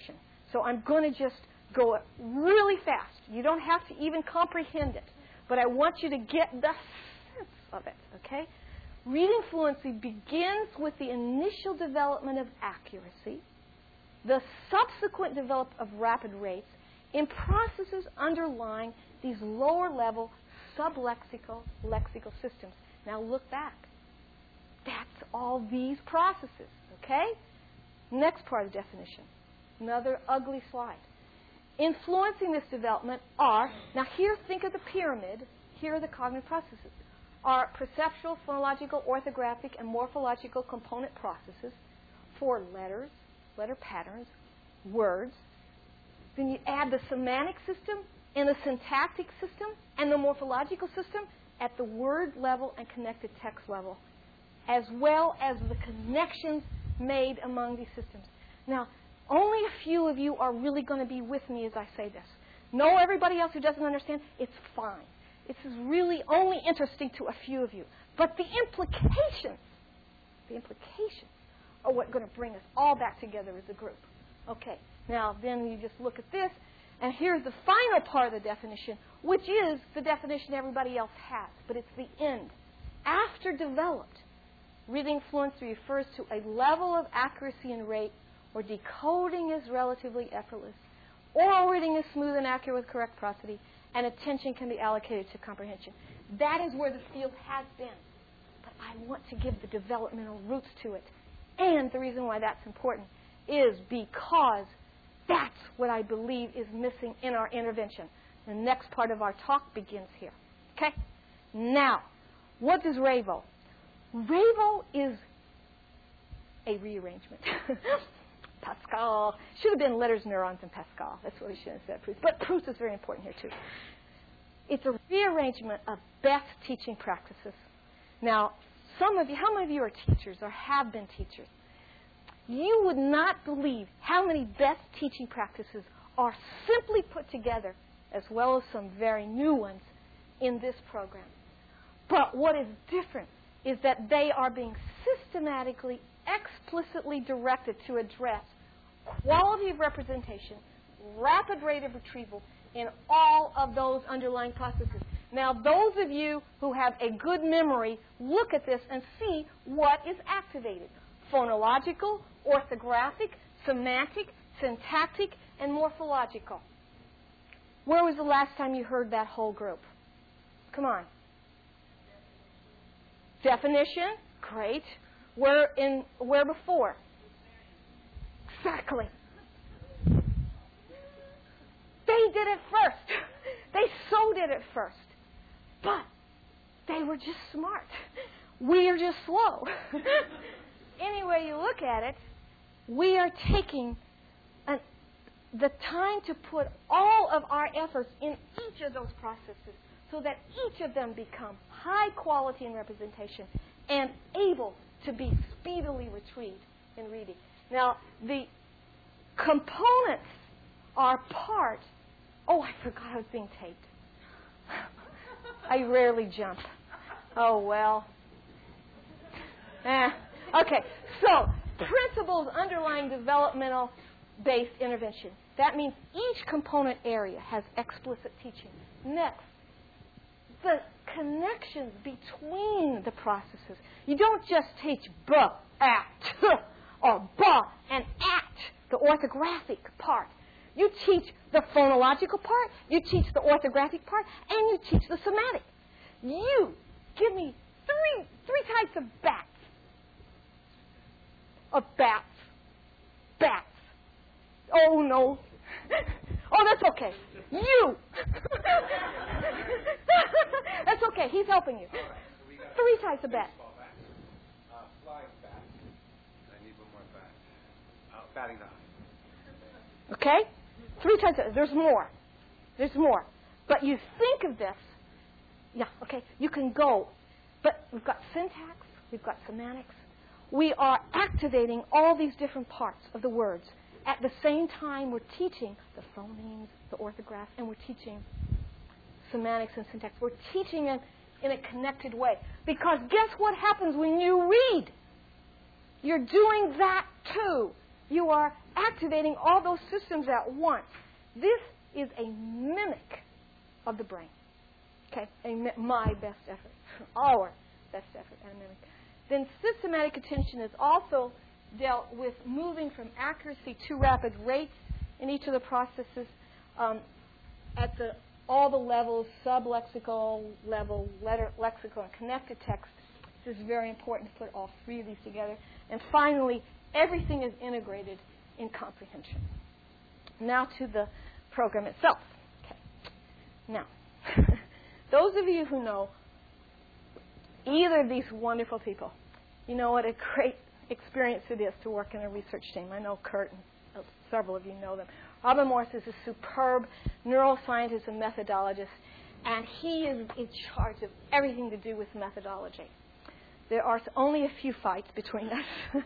Speaker 1: So I'm going to just go really fast. You don't have to even comprehend it, but I want you to get the sense of it, okay? Reading fluency begins with the initial development of accuracy, the subsequent development of rapid rates in processes underlying these lower-level sublexical lexical systems. Now look back. That's all these processes, okay? Next part of the definition. Another ugly slide. Influencing this development are, now here think of the pyramid, here are the cognitive processes, are perceptual, phonological, orthographic, and morphological component processes for letters, letter patterns, words. Then you add the semantic system and the syntactic system and the morphological system at the word level and connected text level, as well as the connections made among these systems. Now, only a few of you are really going to be with me as I say this. No, everybody else who doesn't understand, it's fine. This is really only interesting to a few of you. But the implications are what's going to bring us all back together as a group. Okay, now then you just look at this, and here's the final part of the definition, which is the definition everybody else has, but it's the end. After developed, reading fluency refers to a level of accuracy and rate where decoding is relatively effortless, oral reading is smooth and accurate with correct prosody, and attention can be allocated to comprehension. That is where the field has been. But I want to give the developmental roots to it. And the reason why that's important is because that's what I believe is missing in our intervention. The next part of our talk begins here. Okay? Now, what is RAVO? RAVO is a rearrangement. Pascal. Should have been letters, neurons, and Pascal. That's what we should have said. Proust. But Proust is very important here, too. It's a rearrangement of best teaching practices. Now, some of you, how many of you are teachers or have been teachers? You would not believe how many best teaching practices are simply put together, as well as some very new ones, in this program. But what is different is that they are being systematically, explicitly directed to address quality of representation, rapid rate of retrieval in all of those underlying processes. Now, those of you who have a good memory, look at this and see what is activated. Phonological, orthographic, semantic, syntactic, and morphological. Where was the last time you heard that whole group? Come on. Definition? Great. Where before? Exactly. They did it first. They so did it first. But they were just smart. We are just slow. Any way you look at it, we are taking the time to put all of our efforts in each of those processes so that each of them become high quality in representation and able to be speedily retrieved in reading. Now, the components are part. Oh, I forgot I was being taped. I rarely jump. Oh, well. Okay, so principles underlying developmental-based intervention. That means each component area has explicit teaching. Next, the connections between the processes. You don't just teach b, at, t, or b and at, the orthographic part. You teach the phonological part, you teach the orthographic part, and you teach the semantic. You give me three types of bats. Of bats. Bats. Oh, no. Oh, that's okay. You. That's okay. He's helping you.
Speaker 2: All right, so we got
Speaker 1: 3 types of bats.
Speaker 2: Flying bat. I need one more bat. Batting the eye.
Speaker 1: Okay? 3 types of, there's more. There's more. But you think of this. Yeah, okay. You can go. But we've got syntax. We've got semantics. We are activating all these different parts of the words. At the same time, we're teaching the phonemes, the orthograph, and we're teaching semantics and syntax. We're teaching it in a connected way. Because guess what happens when you read? You're doing that too. You are activating all those systems at once. This is a mimic of the brain. Okay, my best effort, our best effort at a mimic. Then systematic attention is also dealt with moving from accuracy to rapid rates in each of the processes at all the levels, sub-lexical level, lexical, and connected text. This is very important to put all three of these together. And finally, everything is integrated in comprehension. Now to the program itself. Okay. Now, those of you who know either of these wonderful people, you know what a great experience it is to work in a research team. I know Kurt and several of you know them. Robin Morse is a superb neuroscientist and methodologist, and he is in charge of everything to do with methodology. There are only a few fights between us.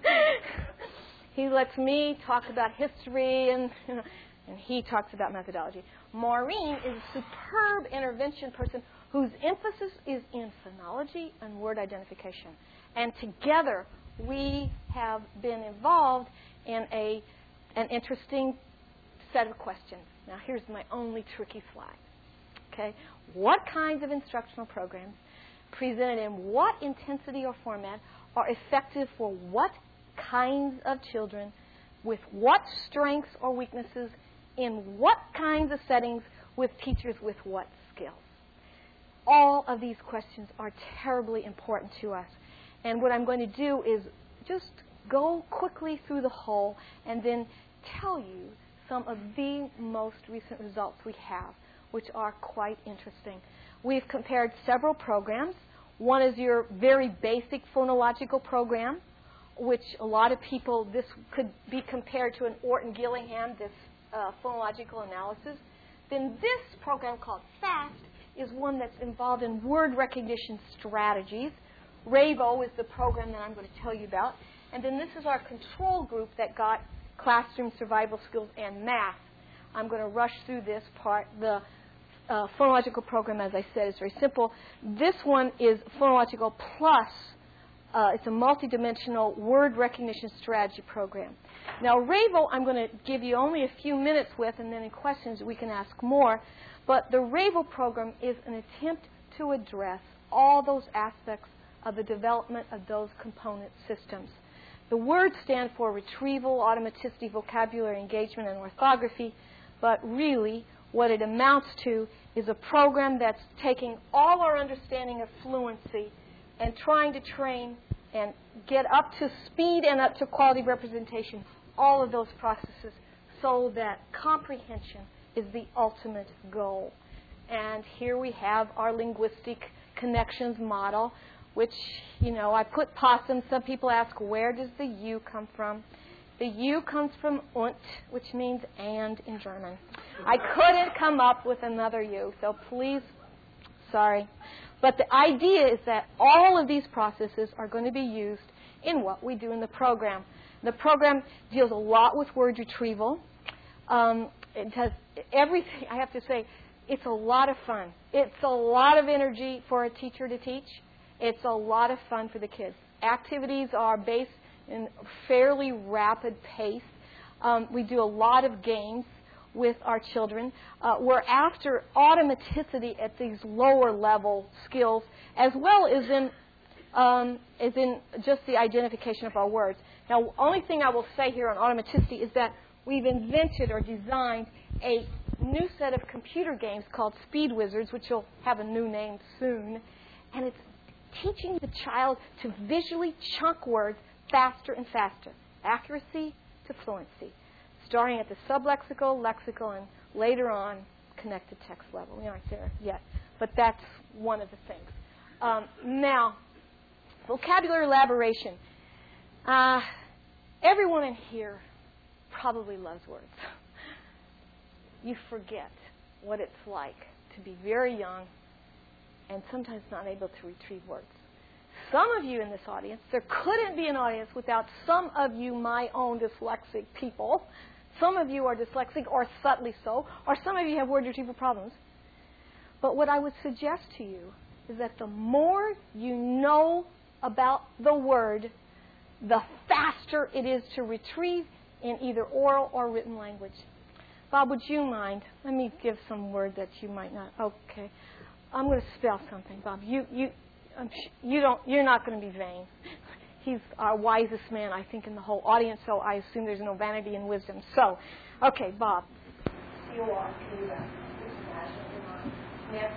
Speaker 1: He lets me talk about history, and he talks about methodology. Maureen is a superb intervention person whose emphasis is in phonology and word identification. And together, we have been involved in an interesting set of questions. Now, here's my only tricky slide. Okay, what kinds of instructional programs, presented in what intensity or format, are effective for what kinds of children, with what strengths or weaknesses, in what kinds of settings, with teachers with what skills? All of these questions are terribly important to us. And what I'm going to do is just go quickly through the whole and then tell you some of the most recent results we have, which are quite interesting. We've compared several programs. One is your very basic phonological program, which a lot of people, this could be compared to an Orton-Gillingham, this phonological analysis. Then this program called FAST is one that's involved in word recognition strategies. RAVO is the program that I'm going to tell you about. And then this is our control group that got classroom survival skills and math. I'm going to rush through this part. The phonological program, as I said, is very simple. This one is phonological plus. It's a multidimensional word recognition strategy program. Now, RAVO, I'm going to give you only a few minutes with, and then in questions we can ask more. But the RAVO program is an attempt to address all those aspects of the development of those component systems. The words stand for retrieval, automaticity, vocabulary, engagement, and orthography, but really what it amounts to is a program that's taking all our understanding of fluency and trying to train and get up to speed and up to quality representation, all of those processes, so that comprehension is the ultimate goal. And here we have our linguistic connections model, which, I put possum. Some people ask, where does the U come from? The U comes from und, which means and in German. I couldn't come up with another U, so please, sorry. But the idea is that all of these processes are going to be used in what we do in the program. The program deals a lot with word retrieval. It does everything. I have to say, it's a lot of fun. It's a lot of energy for a teacher to teach. It's a lot of fun for the kids. Activities are based in fairly rapid pace. We do a lot of games with our children. We're after automaticity at these lower level skills, as well as in just the identification of our words. Now, the only thing I will say here on automaticity is that we've invented or designed a new set of computer games called Speed Wizards, which will have a new name soon. And it's teaching the child to visually chunk words faster and faster, accuracy to fluency, starting at the sublexical, lexical, and later on connected text level. We aren't there yet, but that's one of the things. Now, vocabulary elaboration. Everyone in here probably loves words. You forget what it's like to be very young and sometimes not able to retrieve words. Some of you in this audience, there couldn't be an audience without some of you, my own dyslexic people. Some of you are dyslexic or subtly so, or some of you have word retrieval problems. But what I would suggest to you is that the more you know about the word, the faster it is to retrieve in either oral or written language. Bob, would you mind? Let me give some word that you might not. Okay, I'm going to spell something, Bob. You're not going to be vain. He's our wisest man, I think, in the whole audience, so I assume there's no vanity in wisdom. So, okay, Bob. C-O-R-P-U-S.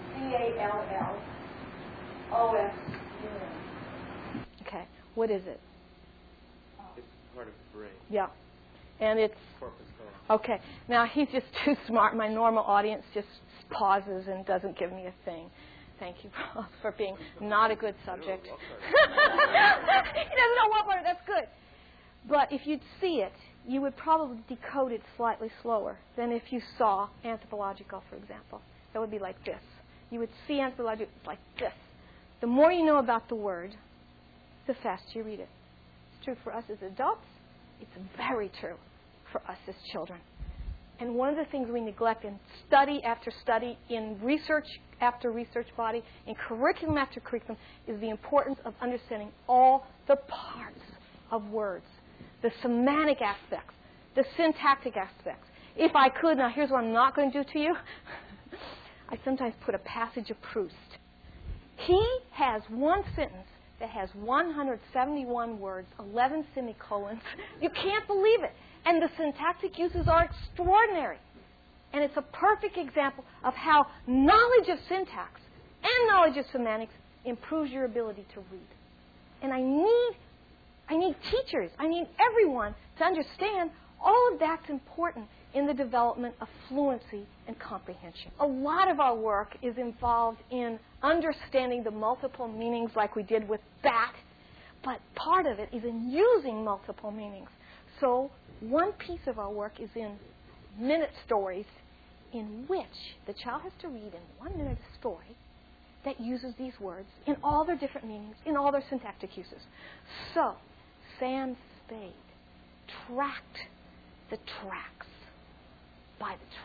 Speaker 1: C-A-L-L-O-S-U-N. Okay, what is it?
Speaker 2: It's part of the brain.
Speaker 1: Yeah, and it's...
Speaker 2: Corpus callosum.
Speaker 1: Okay, now he's just too smart. My normal audience just pauses and doesn't give me a thing. Thank you for being not a good subject. He doesn't know what word. That's good. But if you'd see it, you would probably decode it slightly slower than if you saw anthropological, for example. That would be like this. You would see anthropological like this. The more you know about the word, the faster you read it. It's true for us as adults. It's very true for us as children. And one of the things we neglect in study after study, in research after research body, in curriculum after curriculum, is the importance of understanding all the parts of words, the semantic aspects, the syntactic aspects. If I could, now here's what I'm not going to do to you. I sometimes put a passage of Proust. He has one sentence that has 171 words, 11 semicolons. You can't believe it. And the syntactic uses are extraordinary. And it's a perfect example of how knowledge of syntax and knowledge of semantics improves your ability to read. And I need teachers, I need everyone to understand all of that's important in the development of fluency and comprehension. A lot of our work is involved in understanding the multiple meanings like we did with bat, but part of it is in using multiple meanings. So one piece of our work is in minute stories in which the child has to read in 1 minute a story that uses these words in all their different meanings, in all their syntactic uses. So, Sam Spade tracked the tracks by the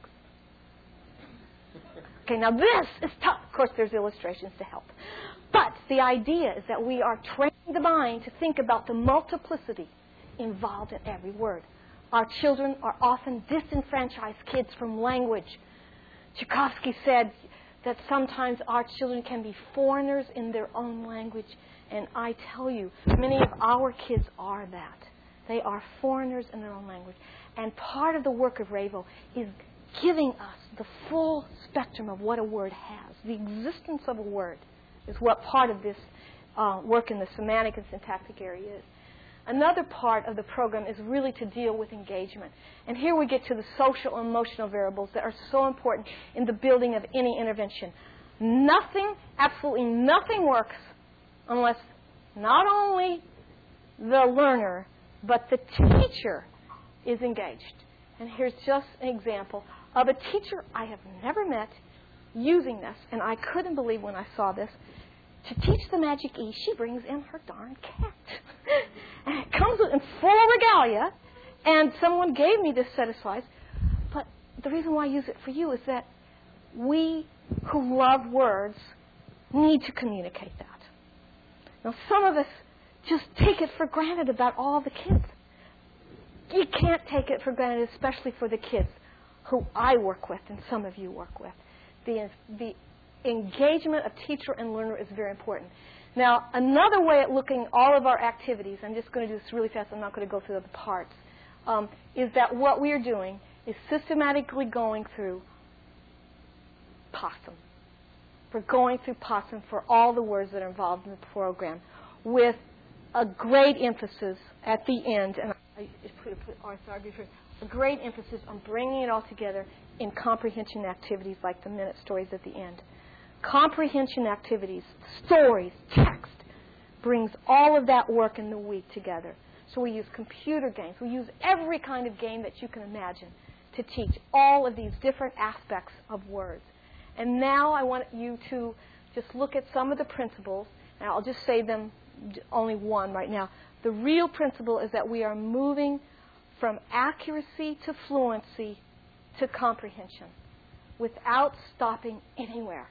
Speaker 1: tracks. Okay, now this is tough. Of course, there's illustrations to help. But the idea is that we are training the mind to think about the multiplicity involved in every word. Our children are often disenfranchised kids from language. Tchaikovsky said that sometimes our children can be foreigners in their own language. And I tell you, many of our kids are that. They are foreigners in their own language. And part of the work of Ravo is giving us the full spectrum of what a word has. The existence of a word is what part of this work in the semantic and syntactic area is. Another part of the program is really to deal with engagement. And here we get to the social and emotional variables that are so important in the building of any intervention. Nothing, absolutely nothing works unless not only the learner, but the teacher is engaged. And here's just an example of a teacher I have never met using this, and I couldn't believe when I saw this. To teach the magic E, she brings in her darn cat. And it comes in full regalia, and someone gave me this set of slides. But the reason why I use it for you is that we who love words need to communicate that. Now, some of us just take it for granted about all the kids. You can't take it for granted, especially for the kids who I work with and some of you work with. The engagement of teacher and learner is very important. Now, another way at looking at all of our activities, I'm just going to do this really fast, I'm not going to go through the parts, is that what we are doing is systematically going through possum. We're going through possum for all the words that are involved in the program with a great emphasis at the end, and I put orthography, a great emphasis on bringing it all together in comprehension activities like the minute stories at the end. Comprehension activities, stories, text, brings all of that work in the week together. So we use computer games. We use every kind of game that you can imagine to teach all of these different aspects of words. And now I want you to just look at some of the principles, and I'll just say them, only one right now. The real principle is that we are moving from accuracy to fluency to comprehension without stopping anywhere.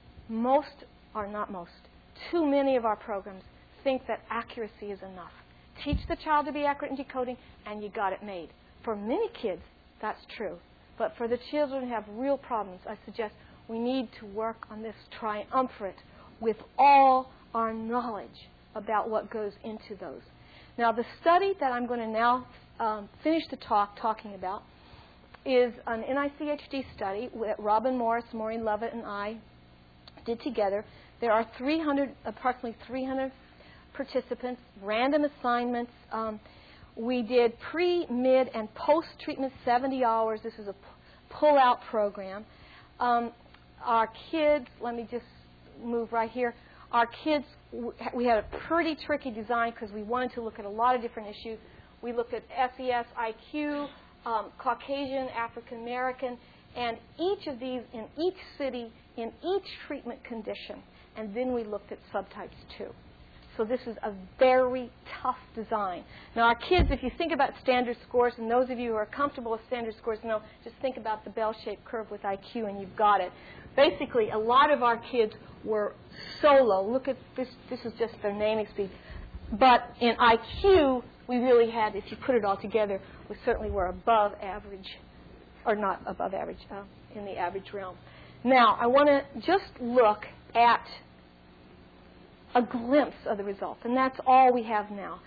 Speaker 1: Too many of our programs think that accuracy is enough. teach the child to be accurate in decoding, and you got it made. For many kids, that's true. But for the children who have real problems, I suggest we need to work on this triumvirate with all our knowledge about what goes into those. Now, the study that I'm going to now finish the talking about is an NICHD study that Robin Morris, Maureen Lovett, and I did together. There are approximately 300 participants, random assignments. We did pre, mid, and post-treatment 70 hours. This is a pull-out program. Our kids, let me just move right here. Our kids, we had a pretty tricky design because we wanted to look at a lot of different issues. We looked at SES, IQ, Caucasian, African American, and each of these in each city, in each treatment condition. And then we looked at subtypes too. So this is a very tough design. Now our kids, if you think about standard scores, and those of you who are comfortable with standard scores know, just think about the bell-shaped curve with IQ and you've got it. Basically, a lot of our kids were so low. Look at this. This is just their naming speed. But in IQ, we really had, if you put it all together, we certainly were above average, or not above average, in the average realm. Now, I want to just look at a glimpse of the results, and that's all we have now.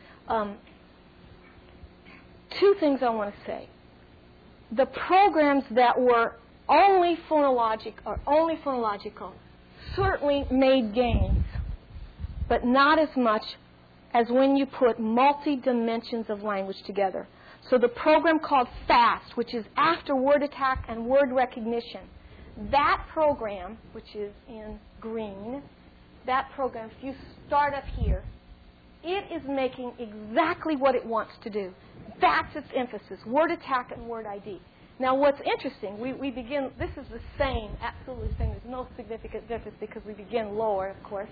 Speaker 1: Two things I want to say. The programs that were only phonological certainly made gains, but not as much as when you put multi-dimensions of language together. So the program called FAST, which is After Word Attack and Word Recognition, that program, which is in green, that program, if you start up here, it is making exactly what it wants to do. That's its emphasis, word attack and word ID. Now, what's interesting, we begin, this is the same, absolutely the same. There's no significant difference because we begin lower, of course.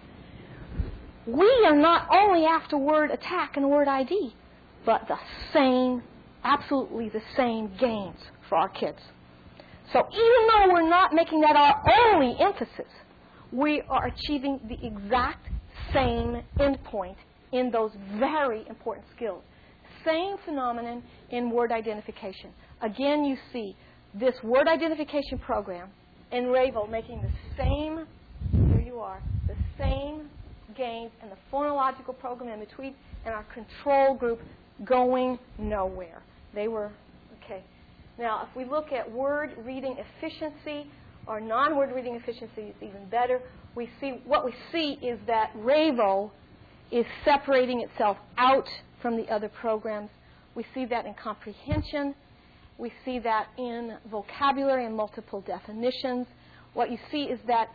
Speaker 1: We are not only after word attack and word ID, but the same, absolutely the same gains for our kids. So even though we're not making that our only emphasis, we are achieving the exact same endpoint in those very important skills. Same phenomenon in word identification. Again, you see this word identification program in Rayvo making the same, here you are, the same gains, and the phonological program in between, and our control group going nowhere. They were, okay. Now, if we look at word reading efficiency, or non-word reading efficiency is even better. What we see is that Rayvo is separating itself out from the other programs. We see that in comprehension. We see that in vocabulary and multiple definitions. What you see is that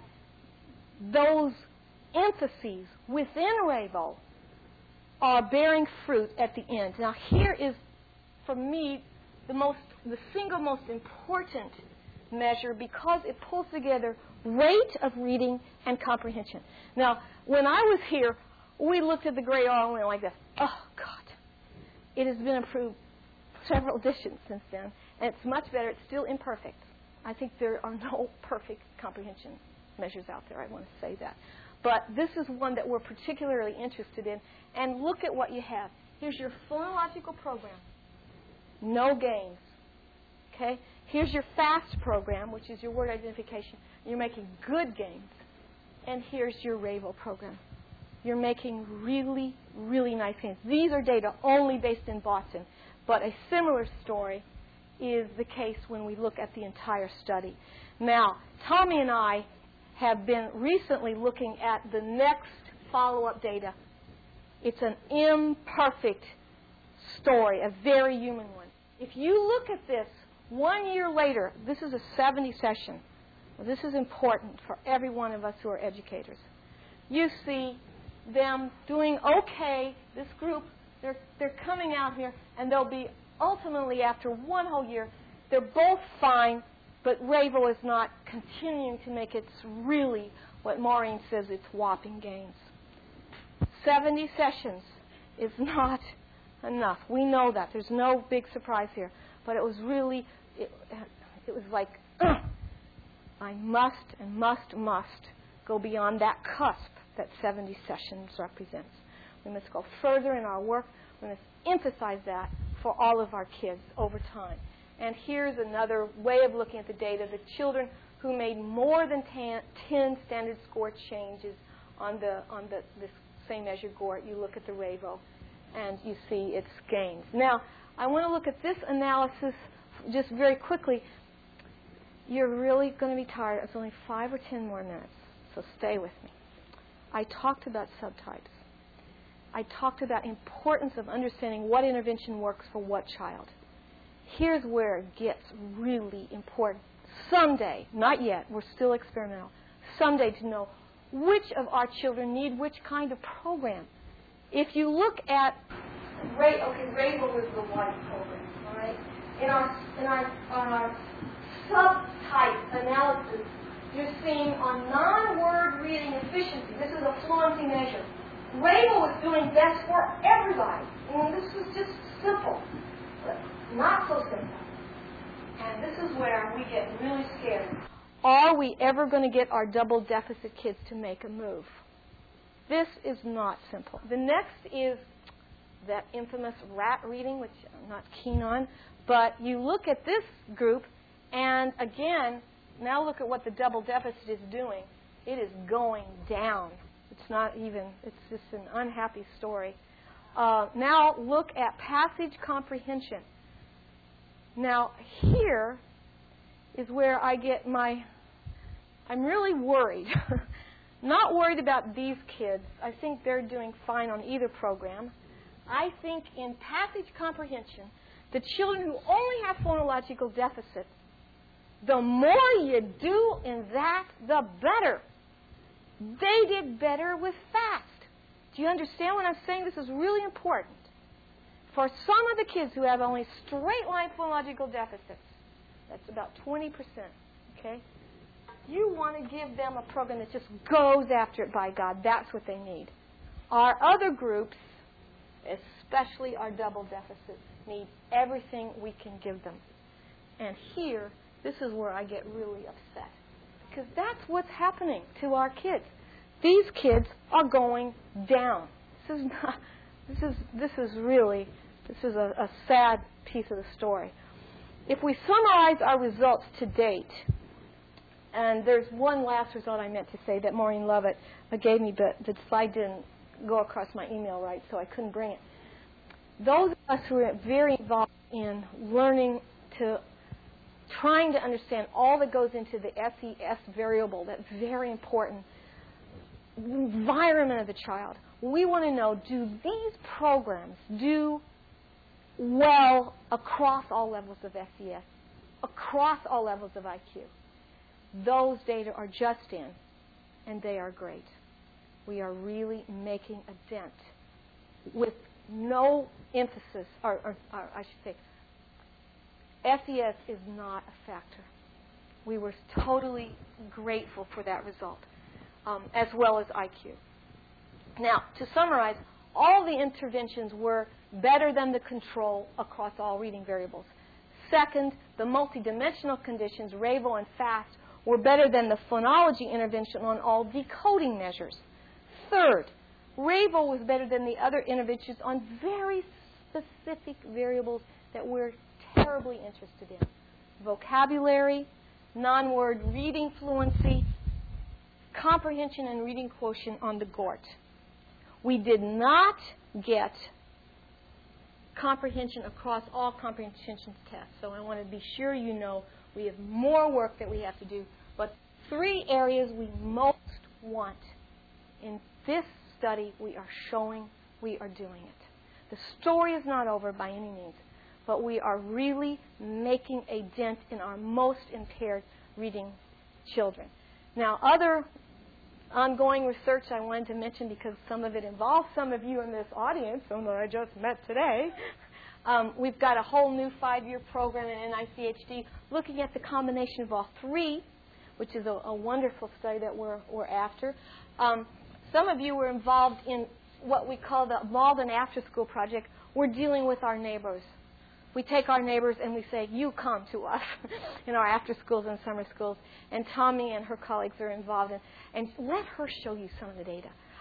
Speaker 1: those emphases within Rayvo are bearing fruit at the end. Now, here is, for me, the single most important measure because it pulls together rate of reading and comprehension. Now, when I was here, we looked at the gray R and went like this. Oh, God. It has been improved several editions since then, and it's much better. It's still imperfect. I think there are no perfect comprehension measures out there. I want to say that. But this is one that we're particularly interested in. And look at what you have. Here's your phonological program. No gains. Okay? Here's your FAST program, which is your word identification. You're making good gains. And here's your Rayvo program. You're making really, really nice gains. These are data only based in Boston. But a similar story is the case when we look at the entire study. Now, Tommy and I have been recently looking at the next follow-up data. It's an imperfect story, a very human one. If you look at this 1 year later, this is a 70 session. Well, this is important for every one of us who are educators. You see them doing okay. This group, they're coming out here, and they'll be ultimately, after 1 whole year, they're both fine, but Rayvo is not continuing to make its really, what Maureen says, its whopping gains. 70 sessions is not enough. We know that. There's no big surprise here. But it was really, it was like, I must and must go beyond that cusp that 70 sessions represents. We must go further in our work. I'm going to emphasize that for all of our kids over time. And here's another way of looking at the data. The children who made more than 10 standard score changes on this same measure, GORT, you look at the RAVO, and you see its gains. Now, I want to look at this analysis just very quickly. You're really going to be tired. It's only 5 or 10 more minutes, so stay with me. I talked about subtypes. I talked about importance of understanding what intervention works for what child. Here's where it gets really important. Someday, not yet, we're still experimental, someday to know which of our children need which kind of program. If you look at, RAVO is the white program, all right? In our subtype analysis, you're seeing on non-word reading efficiency, this is a fluency measure, RAVO is doing best for everybody. This was just simple, but not so simple. And this is where we get really scared. Are we ever going to get our double deficit kids to make a move? This is not simple. The next is that infamous rat reading, which I'm not keen on. But you look at this group, and again, now look at what the double deficit is doing. It is going down. It's not even, it's just an unhappy story. Now look at passage comprehension. Now here is where I get I'm really worried. Not worried about these kids. I think they're doing fine on either program. I think in passage comprehension, the children who only have phonological deficits, the more you do in that, the better. They did better with FAST. Do you understand what I'm saying? This is really important. For some of the kids who have only straight-line phonological deficits, that's about 20%, okay? You want to give them a program that just goes after it by God. That's what they need. Our other groups, especially our double deficits, need everything we can give them. And here, this is where I get really upset. Because that's what's happening to our kids. These kids are going down. This is a sad piece of the story. If we summarize our results to date, and there's one last result I meant to say that Maureen Lovett gave me, but the slide didn't go across my email right, so I couldn't bring it. Those of us who are very involved in trying to understand all that goes into the SES variable, that very important environment of the child, we want to know, do these programs do well across all levels of SES, across all levels of IQ? Those data are just in, and they are great. We are really making a dent with no emphasis, or I should say, SES is not a factor. We were totally grateful for that result, as well as IQ. Now, to summarize, all the interventions were better than the control across all reading variables. Second, the multidimensional conditions, RAVO and FAST, were better than the phonology intervention on all decoding measures. Third, RAVO was better than the other interventions on very specific variables that we're terribly interested in. Vocabulary, non-word reading fluency, comprehension and reading quotient on the GORT. We did not get comprehension across all comprehension tests. So I want to be sure you know we have more work that we have to do. But 3 areas we most want. In this study, we are showing we are doing it. The story is not over by any means, but we are really making a dent in our most impaired reading children. Now, other ongoing research I wanted to mention, because some of it involves some of you in this audience, some that I just met today. We've got a whole new 5-year program in NICHD looking at the combination of all 3, which is a wonderful study that we're after. Some of you were involved in what we call the Malden After School Project. We're dealing with our neighbors. We take our neighbors and we say, you come to us in our after schools and summer schools. And Tommy and her colleagues are involved in. And let her show you some of the data.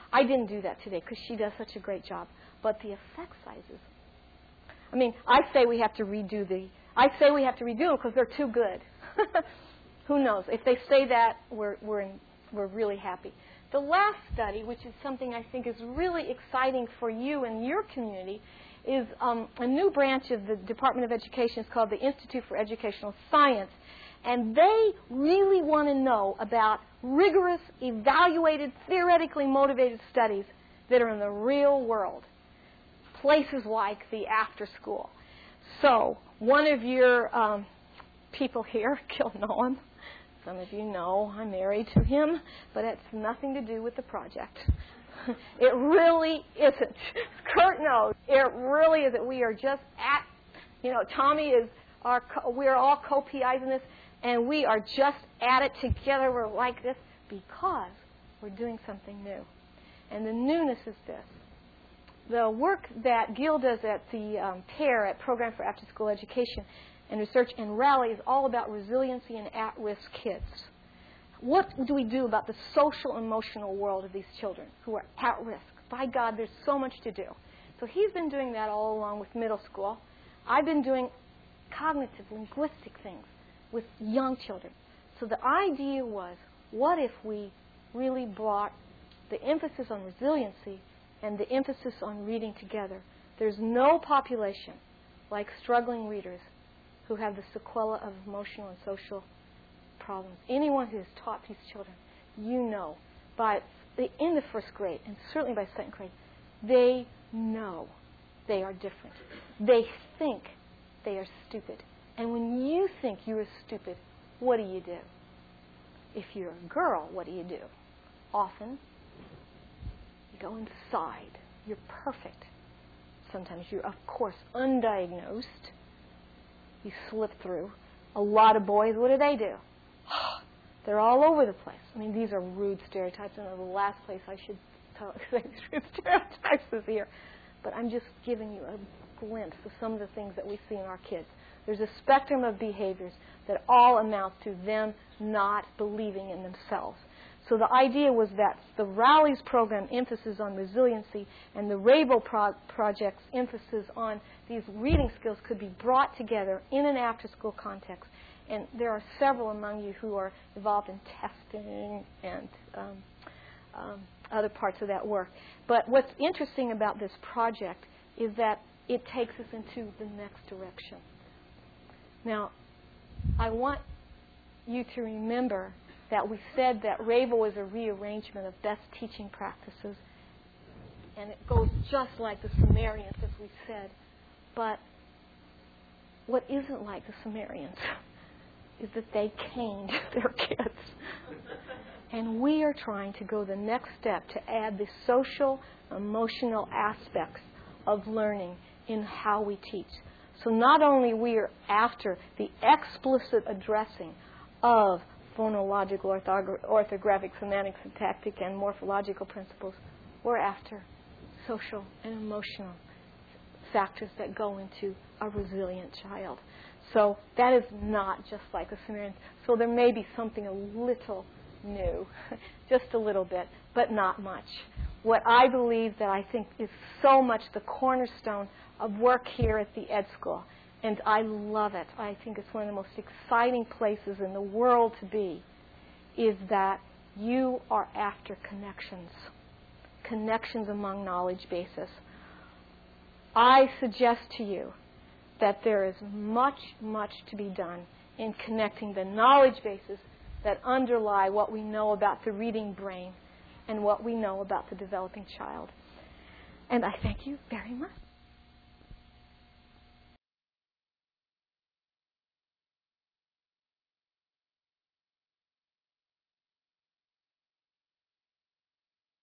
Speaker 1: I didn't do that today because she does such a great job. But the effect sizes. I mean, I say we have to redo them because they're too good. Who knows? If they say that, we're really happy. The last study, which is something I think is really exciting for you and your community, is a new branch of the Department of Education. It's called the Institute for Educational Science. And they really want to know about rigorous, evaluated, theoretically motivated studies that are in the real world. Places like the after school. So, one of your people here, Gil Noam, some of you know I'm married to him, but it's nothing to do with the project. It really isn't. Kurt knows. It really isn't. We are just Tommy is we're all co-PIs in this, and we are just at it together. We're like this because we're doing something new. And the newness is this. The work that Gil does at the PAIR, at Program for After School Education and Research, and Rally is all about resiliency in at-risk kids. What do we do about the social, emotional world of these children who are at risk? By God, there's so much to do. So he's been doing that all along with middle school. I've been doing cognitive, linguistic things with young children. So the idea was, what if we really brought the emphasis on resiliency and the emphasis on reading together? There's no population like struggling readers who have the sequela of emotional and social problems. Anyone who has taught these children, you know, in the first grade, and certainly by second grade, they know they are different. They think they are stupid. And when you think you're stupid, what do you do? If you're a girl, what do? Often, you go inside. You're perfect. Sometimes you're, of course, undiagnosed. You slip through. A lot of boys, what do? They're all over the place. I mean, these are rude stereotypes, and the last place I should say these rude stereotypes is here. But I'm just giving you a glimpse of some of the things that we see in our kids. There's a spectrum of behaviors that all amount to them not believing in themselves. So the idea was that the Rallies program emphasis on resiliency and the Raybo project's emphasis on these reading skills could be brought together in an after-school context. And there are several among you who are involved in testing and other parts of that work. But what's interesting about this project is that it takes us into the next direction. Now, I want you to remember that we said that Raybo is a rearrangement of best teaching practices, and it goes just like the Sumerians, as we said. But what isn't like the Sumerians is that they caned their kids. And we are trying to go the next step to add the social, emotional aspects of learning in how we teach. So not only we are after the explicit addressing of phonological, orthographic, semantic, syntactic, and morphological principles, we're after social and emotional factors that go into a resilient child. So that is not just like the Sumerians. So there may be something a little new, just a little bit, but not much. What I believe that I think is so much the cornerstone of work here at the Ed School, and I love it. I think it's one of the most exciting places in the world to be, is that you are after connections among knowledge bases. I suggest to you that there is much, much to be done in connecting the knowledge bases that underlie what we know about the reading brain and what we know about the developing child. And I thank you very much.